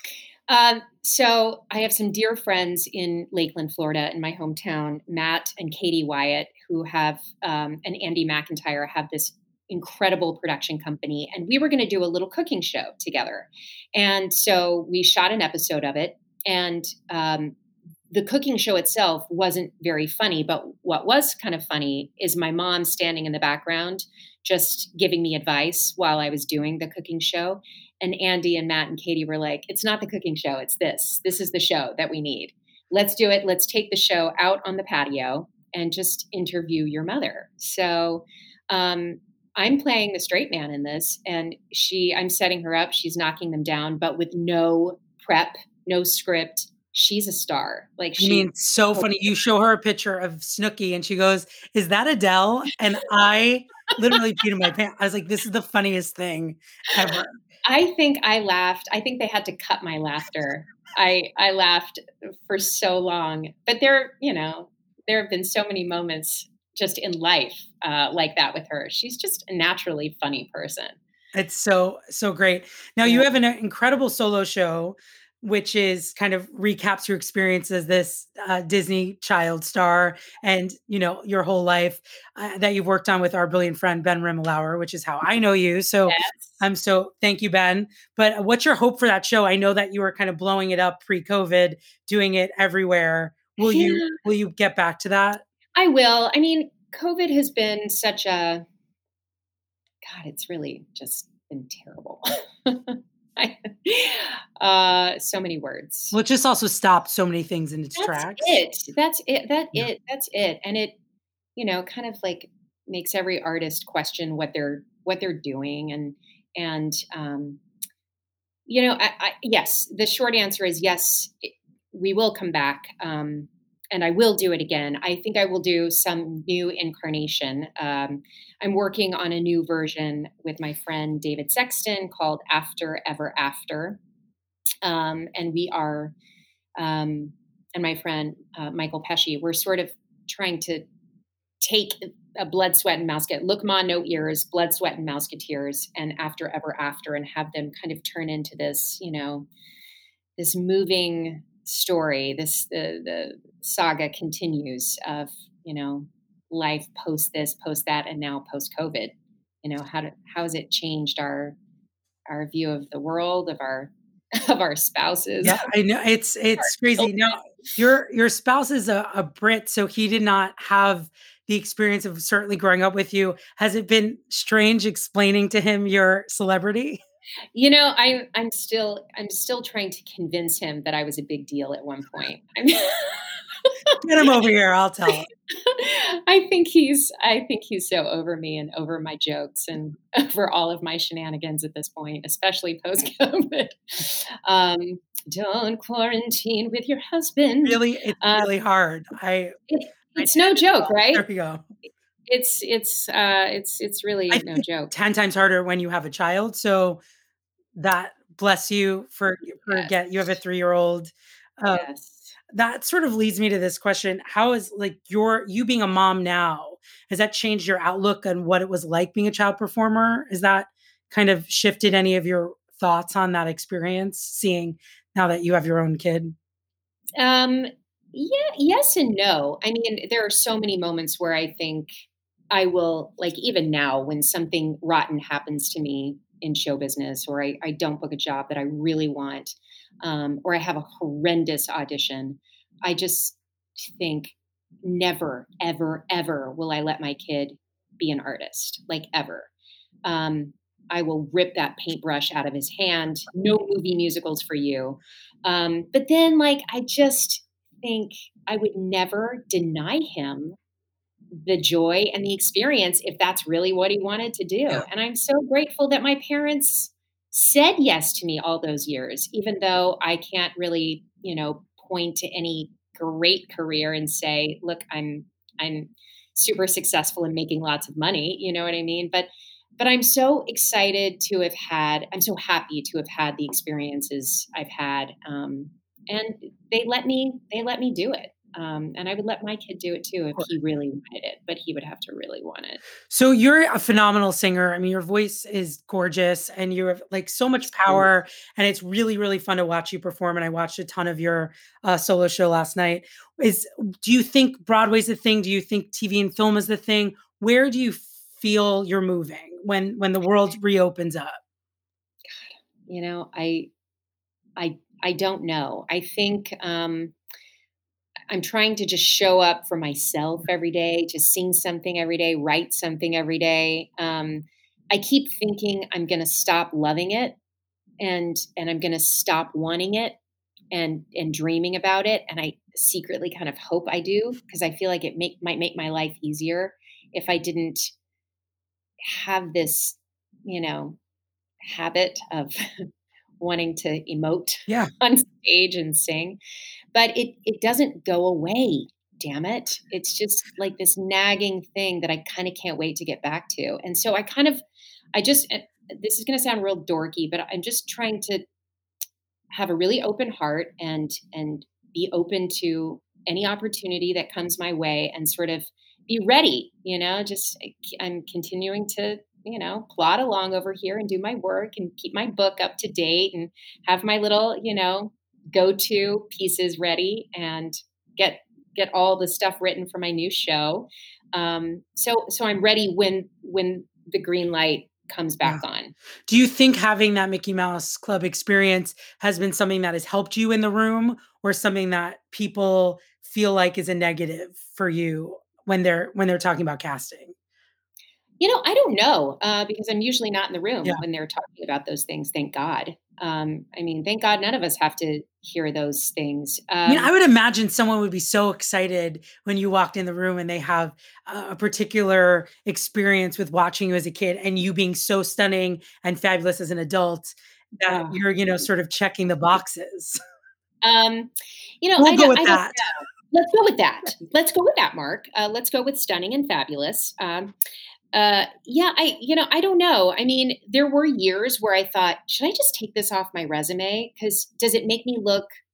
Um, so I have some dear friends in Lakeland, Florida, in my hometown, Matt and Katie Wyatt, who have, um, and Andy McIntyre have this incredible production company. And we were going to do a little cooking show together. And so we shot an episode of it. And um, the cooking show itself wasn't very funny. But what was kind of funny is my mom standing in the background, just giving me advice while I was doing the cooking show. And Andy and Matt and Katie were like, it's not the cooking show. It's this. This is the show that we need. Let's do it. Let's take the show out on the patio and just interview your mother. So um, I'm playing the straight man in this. And she, I'm setting her up. She's knocking them down, but with no prep, no script. She's a star. Like I she, mean, it's so funny. You show her a picture of Snooki and she goes, is that Adele? And I literally peed in my pants. I was like, this is the funniest thing ever. I think I laughed. I think they had to cut my laughter. I I laughed for so long. But there, you know, there have been so many moments just in life uh, like that with her. She's just a naturally funny person. It's so, so great. Now, you have an incredible solo show, which is kind of recaps your experience as this uh, Disney child star and, you know, your whole life uh, that you've worked on with our brilliant friend, Ben Rimmelauer, which is how I know you. So Yes. I'm so, thank you, Ben. But what's your hope for that show? I know that you were kind of blowing it up pre-COVID, doing it everywhere. Will Yeah. you, will you get back to that? I will. I mean, COVID has been such a, God, it's really just been terrible. uh, so many words. Well, it just also stopped so many things in its That's tracks. it. That's it. That Yeah. it. That's it. And it, you know, kind of like makes every artist question what they're what they're doing. And and um, you know, I, I, yes, the short answer is yes. It, we will come back, um, and I will do it again. I think I will do some new incarnation. Um, I'm working on a new version with my friend David Sexton called After Ever After, um, and we are. Um, and my friend uh, Michael Pesci were sort of trying to take a Blood, Sweat, and Mouse, look Ma, No Ears, Blood, Sweat, and Mouseketeers, and After Ever After, and have them kind of turn into this, you know, this moving story. This the the saga continues of, you know, life post this, post that, and now post COVID. You know, how to, how has it changed our our view of the world, of our of our spouses? Yeah, I know it's it's crazy. Now, your your spouse is a, a Brit, so he did not have the experience of certainly growing up with you. Has it been strange explaining to him your celebrity? You know, I I'm still I'm still trying to convince him that I was a big deal at one point. I'm Get him over here, I'll tell him. I think he's I think he's so over me and over my jokes and over all of my shenanigans at this point, especially post-COVID. Um, don't quarantine with your husband. Really, it's Uh, really hard. I it, I it's no joke, right? There we go. It's it's uh, it's it's really I no think joke. ten times harder when you have a child. So that bless you for for Yes. get you have a three-year-old. Uh, Yes. that sort of leads me to this question. How is like your you being a mom now, has that changed your outlook on what it was like being a child performer? Is that kind of shifted any of your thoughts on that experience, seeing now that you have your own kid? Um, yeah, yes and no. I mean, there are so many moments where I think I will, like, even now, when something rotten happens to me in show business, or I, I don't book a job that I really want, um, or I have a horrendous audition, I just think never, ever, ever will I let my kid be an artist, like ever. Um, I will rip that paintbrush out of his hand. No movie musicals for you. Um, but then, like, I just think I would never deny him the joy and the experience if that's really what he wanted to do. Yeah. And I'm so grateful that my parents said yes to me all those years, even though I can't really, you know, point to any great career and say, look, I'm I'm super successful and making lots of money, you know what I mean? But but I'm so excited to have had, I'm so happy to have had the experiences I've had. Um, and they let me, they let me do it. Um, and I would let my kid do it too if he really wanted it, but he would have to really want it. So you're a phenomenal singer. I mean, your voice is gorgeous and you have like so much power, and it's really, really fun to watch you perform. And I watched a ton of your uh, solo show last night. Is do you think Broadway's the thing? Do you think T V and film is the thing? Where do you feel you're moving when when the world reopens up? You know, I I I don't know. I think um I'm trying to just show up for myself every day, to sing something every day, write something every day. Um, I keep thinking I'm going to stop loving it, and and I'm going to stop wanting it, and and dreaming about it. And I secretly kind of hope I do, because I feel like it make might make my life easier if I didn't have this, you know, habit of wanting to emote Yeah. on stage and sing. But it it doesn't go away, damn it. It's just like this nagging thing that I kind of can't wait to get back to. And so I kind of I just this is going to sound real dorky, but I'm just trying to have a really open heart and and be open to any opportunity that comes my way, and sort of be ready, you know, just I'm continuing to, you know, plod along over here and do my work and keep my book up to date and have my little, you know, go-to pieces ready, and get get all the stuff written for my new show. Um, so so I'm ready when when the green light comes back Yeah. on. Do you think having that Mickey Mouse Club experience has been something that has helped you in the room, or something that people feel like is a negative for you when they're when they're talking about casting? You know, I don't know, uh, because I'm usually not in the room Yeah. when they're talking about those things. Thank God. Um, I mean, thank God none of us have to hear those things. I mean, Um, I would imagine someone would be so excited when you walked in the room and they have a a particular experience with watching you as a kid and you being so stunning and fabulous as an adult that oh, you're, you know, sort of checking the boxes. um, you know, We'll I go don't, with I don't that. know. Let's go with that. Let's go with that, Mark. Uh, let's go with stunning and fabulous. Um, uh, yeah, I, you know, I don't know. I mean, there were years where I thought, should I just take this off my resume? Because does it make me look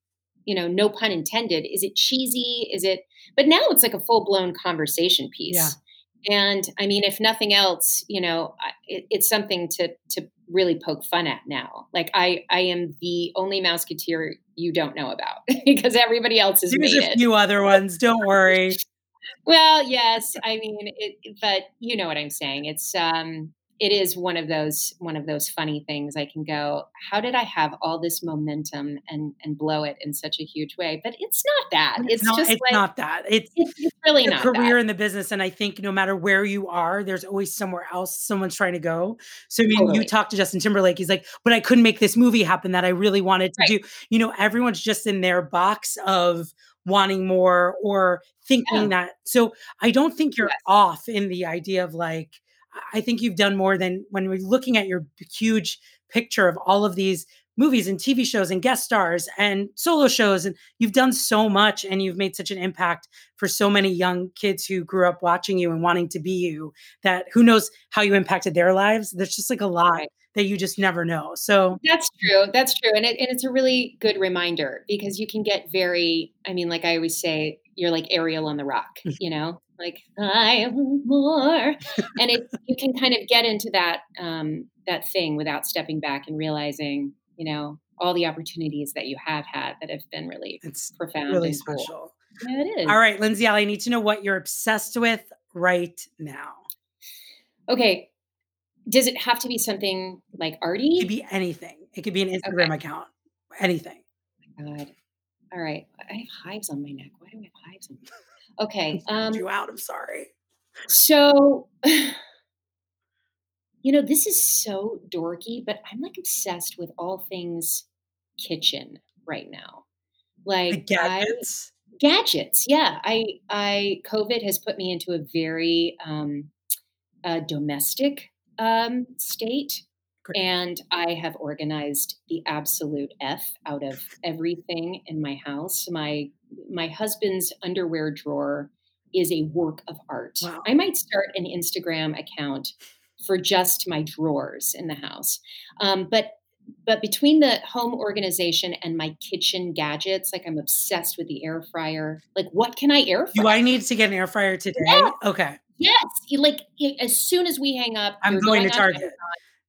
you know, no pun intended. Is it cheesy? Is it, but now it's like a full blown conversation piece. Yeah. And I mean, if nothing else, you know, it, it's something to, to really poke fun at now. Like I, I am the only Mouseketeer you don't know about because everybody else has There's made a it. few other ones. Don't worry. Well, yes. I mean, it, but you know what I'm saying? It's, um, it is one of those, one of those funny things. I can go, how did I have all this momentum and, and blow it in such a huge way? But it's not that. It's, It's, not, just it's like, not that. It's, it's, it's really a not career that. in the business. And I think no matter where you are, there's always somewhere else someone's trying to go. So I mean, Totally. you talk to Justin Timberlake, he's like, but I couldn't make this movie happen that I really wanted to Right. do. You know, everyone's just in their box of wanting more or thinking Yeah. that. So I don't think you're Yes. off in the idea of like, I think you've done more than when we're looking at your huge picture of all of these movies and T V shows and guest stars and solo shows. And you've done so much and you've made such an impact for so many young kids who grew up watching you and wanting to be you, that who knows how you impacted their lives. There's just like a lot Right. that you just never know. So That's true. That's true. And, it, and it's a really good reminder because you can get very, I mean, like I always say, you're like Ariel on the rock, you know, like I want more. And it, you can kind of get into that, um, that thing without stepping back and realizing, you know, all the opportunities that you have had that have been really it's profound really and special. cool. Yeah, it is. All right, Lindsay, I need to know what you're obsessed with right now. Okay. Does it have to be something like It arty? could be anything. It could be an Instagram Okay. account, anything. God. All right. I have hives on my neck. Why do I have hives on my neck? Okay. Um, you out. I'm sorry. so, you know, this is so dorky, but I'm like obsessed with all things kitchen right now. The Like gadgets. I, gadgets. Yeah. I, I, COVID has put me into a very, um, uh, domestic, um, state. Great. And I have organized the absolute F out of everything in my house. My my husband's underwear drawer is a work of art. Wow. I might start an Instagram account for just my drawers in the house. Um, but but between the home organization and my kitchen gadgets, like I'm obsessed with the air fryer. Like, what can I air fry? Do I need to get an air fryer today? Yeah. Okay. Yes, you- like i- as soon as we hang up, I'm you're going to on Target. Amazon.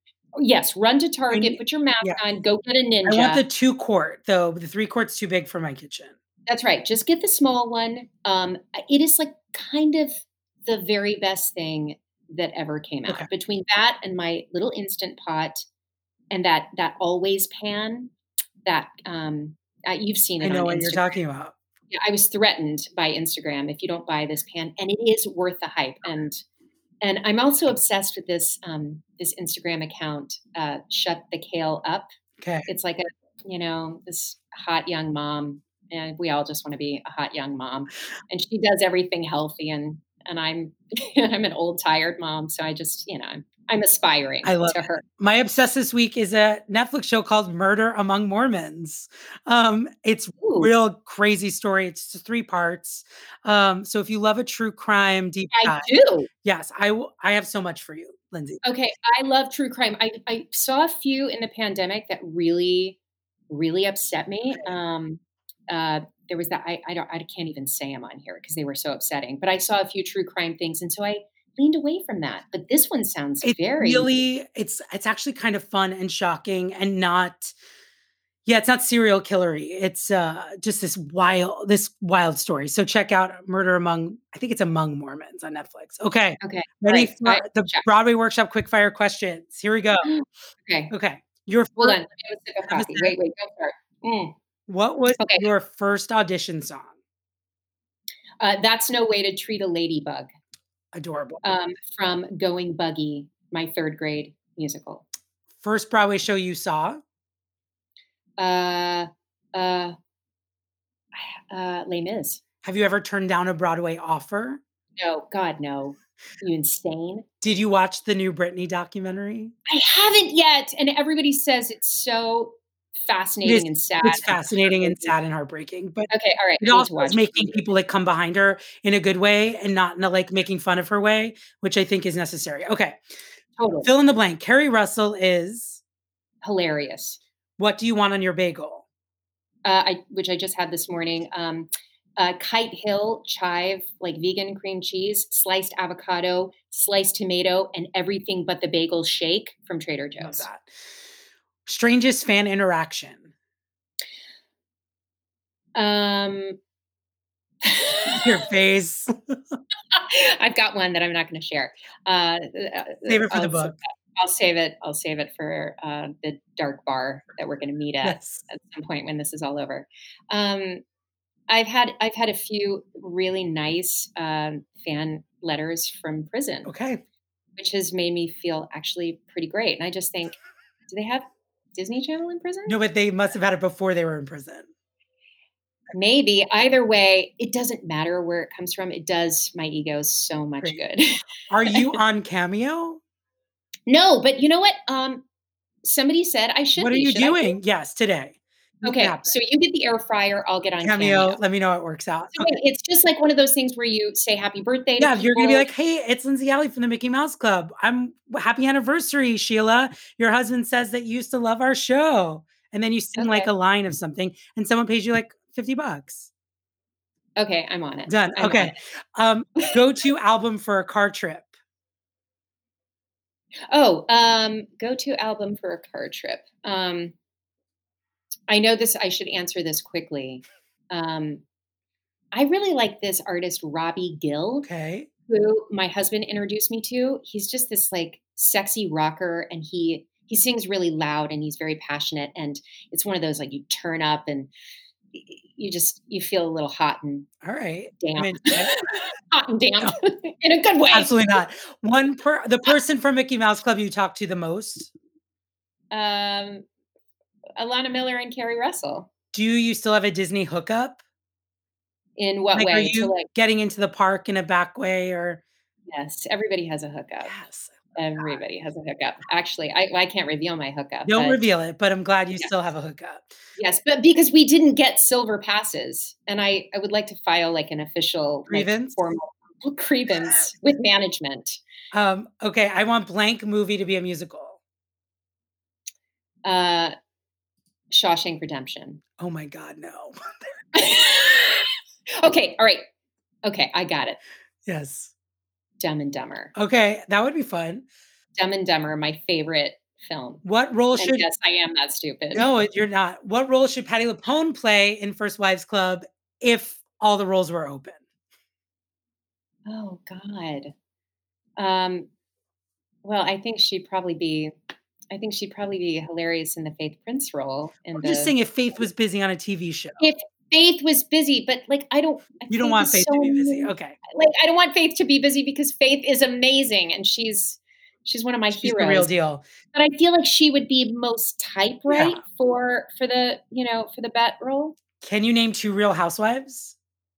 Yes, run to I Target, need- put your mask yeah. on, go get a Ninja. I want the two quart though. The three quart's too big for my kitchen. That's right. Just get the small one. Um, it is like kind of the very best thing that ever came out. Okay. Between that and my little Instant Pot and that that Always pan, that um, uh, you've seen it I know on what Instagram. you're talking about. Yeah, I was threatened by Instagram if you don't buy this pan, and it is worth the hype. And and I'm also obsessed with this um, this Instagram account, uh, Shut the Kale Up. Okay. It's like a, you know, this hot young mom, and we all just want to be a hot young mom. And she does everything healthy, and and I'm I'm an old tired mom, so I just, you know, I'm, I'm aspiring I love to it. her. My obsessed this week is a Netflix show called Murder Among Mormons. Um, it's Ooh. real crazy story. It's three parts. Um, so if you love a true crime deep I dive, do. yes, I w- I have so much for you, Lindsay. Okay, I love true crime. I I saw a few in the pandemic that really really upset me. Um, uh, there was that I I don't I can't even say them on here because they were so upsetting. But I saw a few true crime things, and so I leaned away from that. But this one sounds It's very really it's it's actually kind of fun and shocking and not yeah, it's not serial killery. It's uh just this wild this wild story. So check out Murder Among I think it's Among Mormons on Netflix. Okay. okay. Ready Right, for right, the check. Broadway Workshop quickfire questions. Here we go. Okay, Okay. Your hold fir- on. Let me have a sip of Have a coffee. sip. Wait, wait, don't start. Mm. What was Okay. your first audition song? Uh, That's No Way to Treat a Ladybug, Adorable. um, from Going Buggy, my third grade musical. First Broadway show you saw? Uh, uh, uh, Les Mis. Have you ever turned down a Broadway offer? No, God, no. You insane? Did you watch the new Britney documentary? I haven't yet, and everybody says it's so fascinating It is- and sad. It's fascinating and sad and heartbreaking, but Okay, all right. it I need to also watch is making people like come behind her in a good way and not in a like making fun of her way, which I think is necessary. Okay. Totally Fill in the blank. Carrie Russell is hilarious. what do you want on your bagel? uh, I which I just had this morning. Um, uh, Kite Hill chive, like vegan cream cheese, sliced avocado, sliced tomato, and everything but the bagel shake from Trader Love Joe's. that. Strangest fan interaction. Um, Your face. I've got one that I'm not going to share. Uh, Save it for I'll, the book. I'll save it. I'll save it for uh, the dark bar that we're going to meet at Yes. at some point when this is all over. Um, I've had I've had a few really nice um, fan letters from prison, Okay. which has made me feel actually pretty great. And I just think, do they have Disney Channel in prison? No, but they must have had it before they were in prison. Maybe. Either way, it doesn't matter where it comes from. It does my ego so much Great. good. Are you on Cameo? No, but you know what? Um, somebody said I should. What are be. you Should I be? doing? Yes, today. Make it Okay, happen. so you get the air fryer. I'll get on Cameo, Cameo. let me know how it works out. So Okay. wait, it's just like one of those things where you say happy birthday. Yeah, to you're gonna be people. like, hey, it's Lindsay Alley from the Mickey Mouse Club. I'm happy anniversary, Sheila. Your husband says that you used to love our show. And then you sing like Okay. a line of something and someone pays you like fifty bucks. Okay, I'm on it. Done. I'm on Okay. it. Um, go-to album for a car trip. Oh, um, go-to album for a car trip. Um, I know this. I should answer this quickly. Um, I really like this artist Robbie Gill, Okay. who my husband introduced me to. He's just this like sexy rocker, and he he sings really loud, and he's very passionate. And it's one of those like you turn up and y- you just you feel a little hot and All right. damp, I mean, I- hot and damp in a good way. absolutely not. One per the person from Mickey Mouse Club you talk to the most. Um, Alana Miller and Carrie Russell. Do you still have a Disney hookup? In what Like, are way? To you like, getting into the park in a back way or? yes, everybody has a hookup. Yes. Everybody has a hookup. Actually, I, I can't reveal my hookup. Don't but reveal it, but I'm glad you Yeah. still have a hookup. yes, but because we didn't get silver passes, and I, I would like to file like an official like, Grievance? formal grievance with management. Um, okay, I want blank movie to be a musical. Uh, Shawshank Redemption. Oh my God, no. Okay, all right. Okay, I got it. Yes. Dumb and Dumber. Okay, that would be fun. Dumb and Dumber, my favorite film. What role And should yes, I am that stupid. no, it- you're not. What role should Patti LuPone play in First Wives Club if all the roles were open? Oh God. Um, well, I think she'd probably be. I think she'd probably be hilarious in the Faith Prince role. In I'm the, just saying if Faith was busy on a T V show. if Faith was busy, but like I don't. You don't want is Faith so to be busy. amazing. Okay. Like I don't want Faith to be busy because Faith is amazing and she's she's one of my She's heroes. the real deal. But I feel like she would be most type right Yeah. for for the you know for the bat role. Can you name two Real Housewives?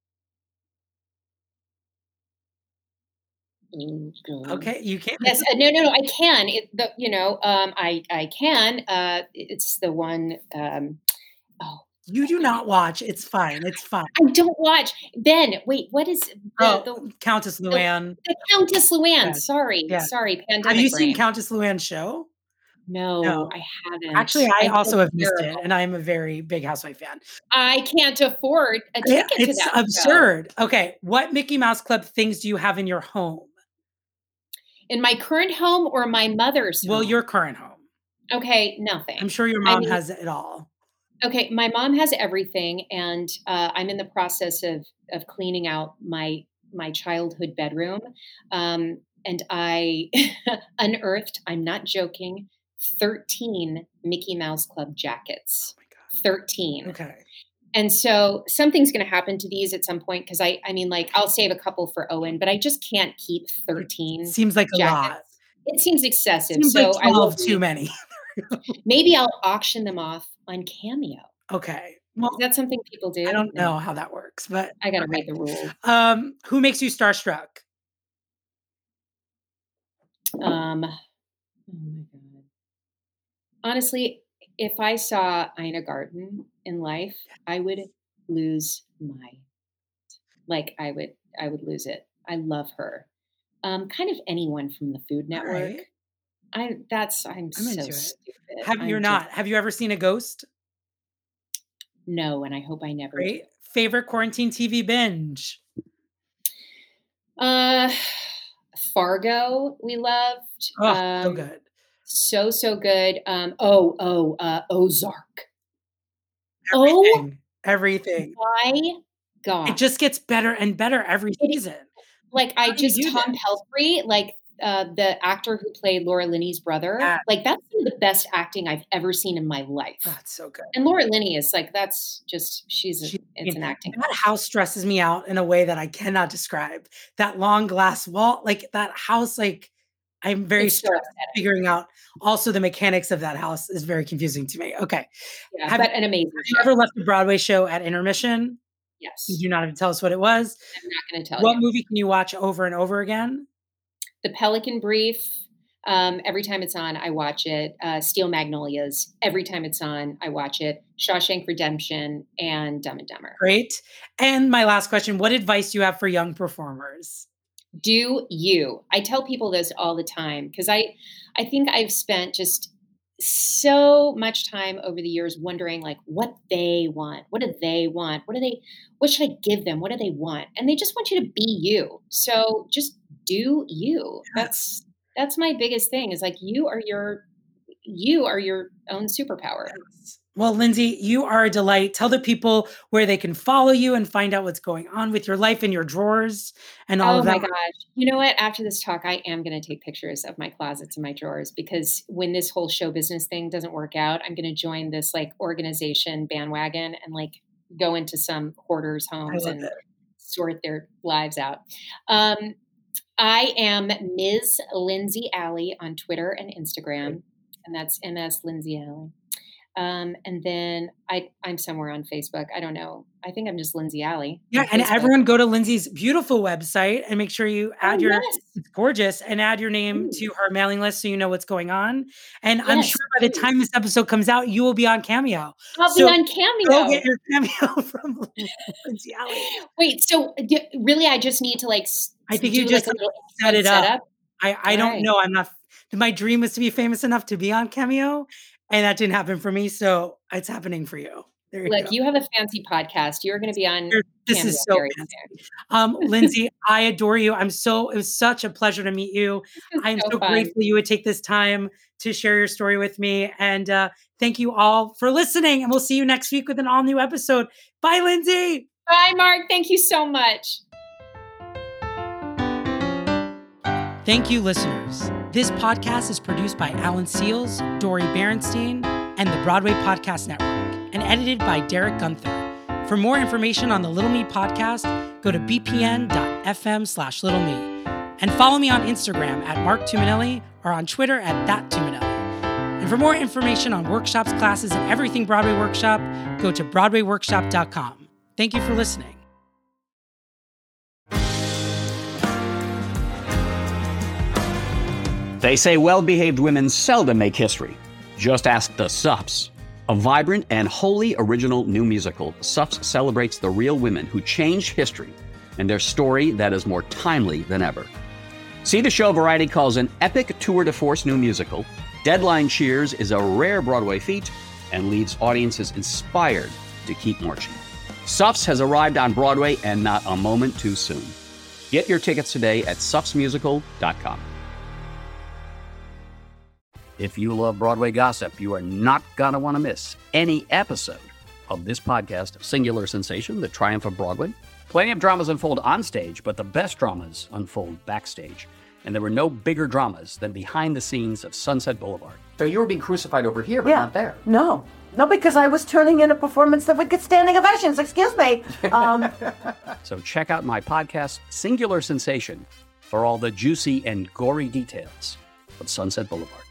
Okay, you can. Yes, uh, no, no, no. I can. It, the, you know, um, I I can. Uh, it's the one. Um, oh, You do not watch. It's fine. It's fine. I don't watch. Ben, wait. What is the, Oh, the, Countess Luann. the Countess Luann? Yes. Sorry, Yeah. sorry. Pandemic Have you seen brain. Countess Luann's show? No, No. I haven't. Actually, I also feel have missed it, terrible. and I'm a very big Housewife fan. I can't afford a Yeah, ticket to it's that show. absurd. Okay, what Mickey Mouse Club things do you have in your home? In my current home or my mother's home? Well, your current home. Okay, nothing. I'm sure your I mom mean- has it all. Okay, my mom has everything, and uh, I'm in the process of of cleaning out my my childhood bedroom. Um, and I unearthed, I'm not joking, thirteen Mickey Mouse Club jackets. Oh my God. thirteen. Okay. And so something's going to happen to these at some point because I, I mean, like I'll save a couple for Owen, but I just can't keep thirteen. Seems like a jackets. lot. It seems excessive. Seems so like I will twelve too many. maybe I'll auction them off on Cameo. Okay. Well, Is that something people do? I don't No. know how that works, but I got to okay. read the rules. Um, who makes you starstruck? Um, oh my God. Honestly, if I saw Ina Garten in life, I would lose my, like I would, I would lose it. I love her. Um, kind of anyone from the Food All Network. right. I that's I'm, I'm so into it. stupid. Have I'm you're just- not? Have you ever seen a ghost? no, and I hope I never Great. do. Favorite quarantine T V binge? Uh, Fargo, we loved. Oh, um, so good. So, so good. Um, oh, oh, uh, Ozark. Everything. Everything. Oh my God. It just gets better and better every season. Like, I How do you just, do Tom this? Pelphrey, like uh, the actor who played Laura Linney's brother, Yeah. like that's some of the best acting I've ever seen in my life. That's so good. And Laura Linney is like, that's just, she's, a, She- it's an acting. That house stresses me out in a way that I cannot describe. That long glass wall, like that house, like I'm very It's so stressed upsetting. figuring out. Also, the mechanics of that house is very confusing to me. Okay. Yeah, Have, but an amazing have you show. ever left a Broadway show at intermission? Yes. You do not have to tell us what it was. I'm not going to tell What you. movie can you watch over and over again? The Pelican Brief. Um, every time it's on, I watch it. Uh, Steel Magnolias. Every time it's on, I watch it. Shawshank Redemption and Dumb and Dumber. Great. And my last question, what advice do you have for young performers? Do you? I tell people this all the time because I, I think I've spent just so much time over the years wondering like what they want. What do they want? What do they, what should I give them? What do they want? And they just want you to be you. So just do you. That's, that's my biggest thing is like, you are your, you are your own superpower. Well, Lindsay, you are a delight. Tell the people where they can follow you and find out what's going on with your life in your drawers and all Oh of that. my gosh. You know what? After this talk, I am going to take pictures of my closets and my drawers because when this whole show business thing doesn't work out, I'm going to join this like organization bandwagon and like go into some hoarders' homes and it. sort their lives out. Um, I am Miz Lindsay Alley on Twitter and Instagram, and that's M S Lindsay Alley. Um, and then I, I'm somewhere on Facebook. I don't know. I think I'm just Lindsay Alley. Yeah, and Facebook. everyone go to Lindsay's beautiful website and make sure you add Oh, your, yes. it's gorgeous, and add your name Ooh. to her mailing list so you know what's going on. And I'm Yes, sure by the please. time this episode comes out, you will be on Cameo. I'll So be on Cameo. Go get your Cameo from Lindsay Alley. Wait, so d- really, I just need to like. s- I think do, you just like, a little set it up. setup? I, I don't Right. know. I'm not, my dream was to be famous enough to be on Cameo, and that didn't happen for me. So it's happening for you. There you Look, go. you have a fancy podcast. You're going to be on. You're- This Cameo is so very fancy. soon. Um, Lindsay, I adore you. I'm so, it was such a pleasure to meet you. This is I am so, so fun. grateful you would take this time to share your story with me. And uh, thank you all for listening. And we'll see you next week with an all new episode. Bye, Lindsay. Bye, Mark. Thank you so much. Thank you, listeners. This podcast is produced by Alan Seals, Dory Berenstein, and the Broadway Podcast Network, and edited by Derek Gunther. For more information on the Little Me podcast, go to bpn.fm slash little me. And follow me on Instagram at Mark Tuminelli or on Twitter at That Tuminelli. And for more information on workshops, classes, and everything Broadway Workshop, go to broadway workshop dot com. Thank you for listening. They say well-behaved women seldom make history. Just ask the Sups. A vibrant and wholly original new musical, Sups celebrates the real women who changed history and their story that is more timely than ever. See the show Variety calls an epic tour de force new musical. Deadline cheers is a rare Broadway feat and leaves audiences inspired to keep marching. Sups has arrived on Broadway and not a moment too soon. Get your tickets today at sups musical dot com. If you love Broadway gossip, you are not going to want to miss any episode of this podcast, Singular Sensation, The Triumph of Broadway. Plenty of dramas unfold on stage, but the best dramas unfold backstage. And there were no bigger dramas than behind the scenes of Sunset Boulevard. So you were being crucified over here, but Yeah. not there. No. No, because I was turning in a performance that would get standing ovations. Excuse me. Um, So check out my podcast, Singular Sensation, for all the juicy and gory details of Sunset Boulevard.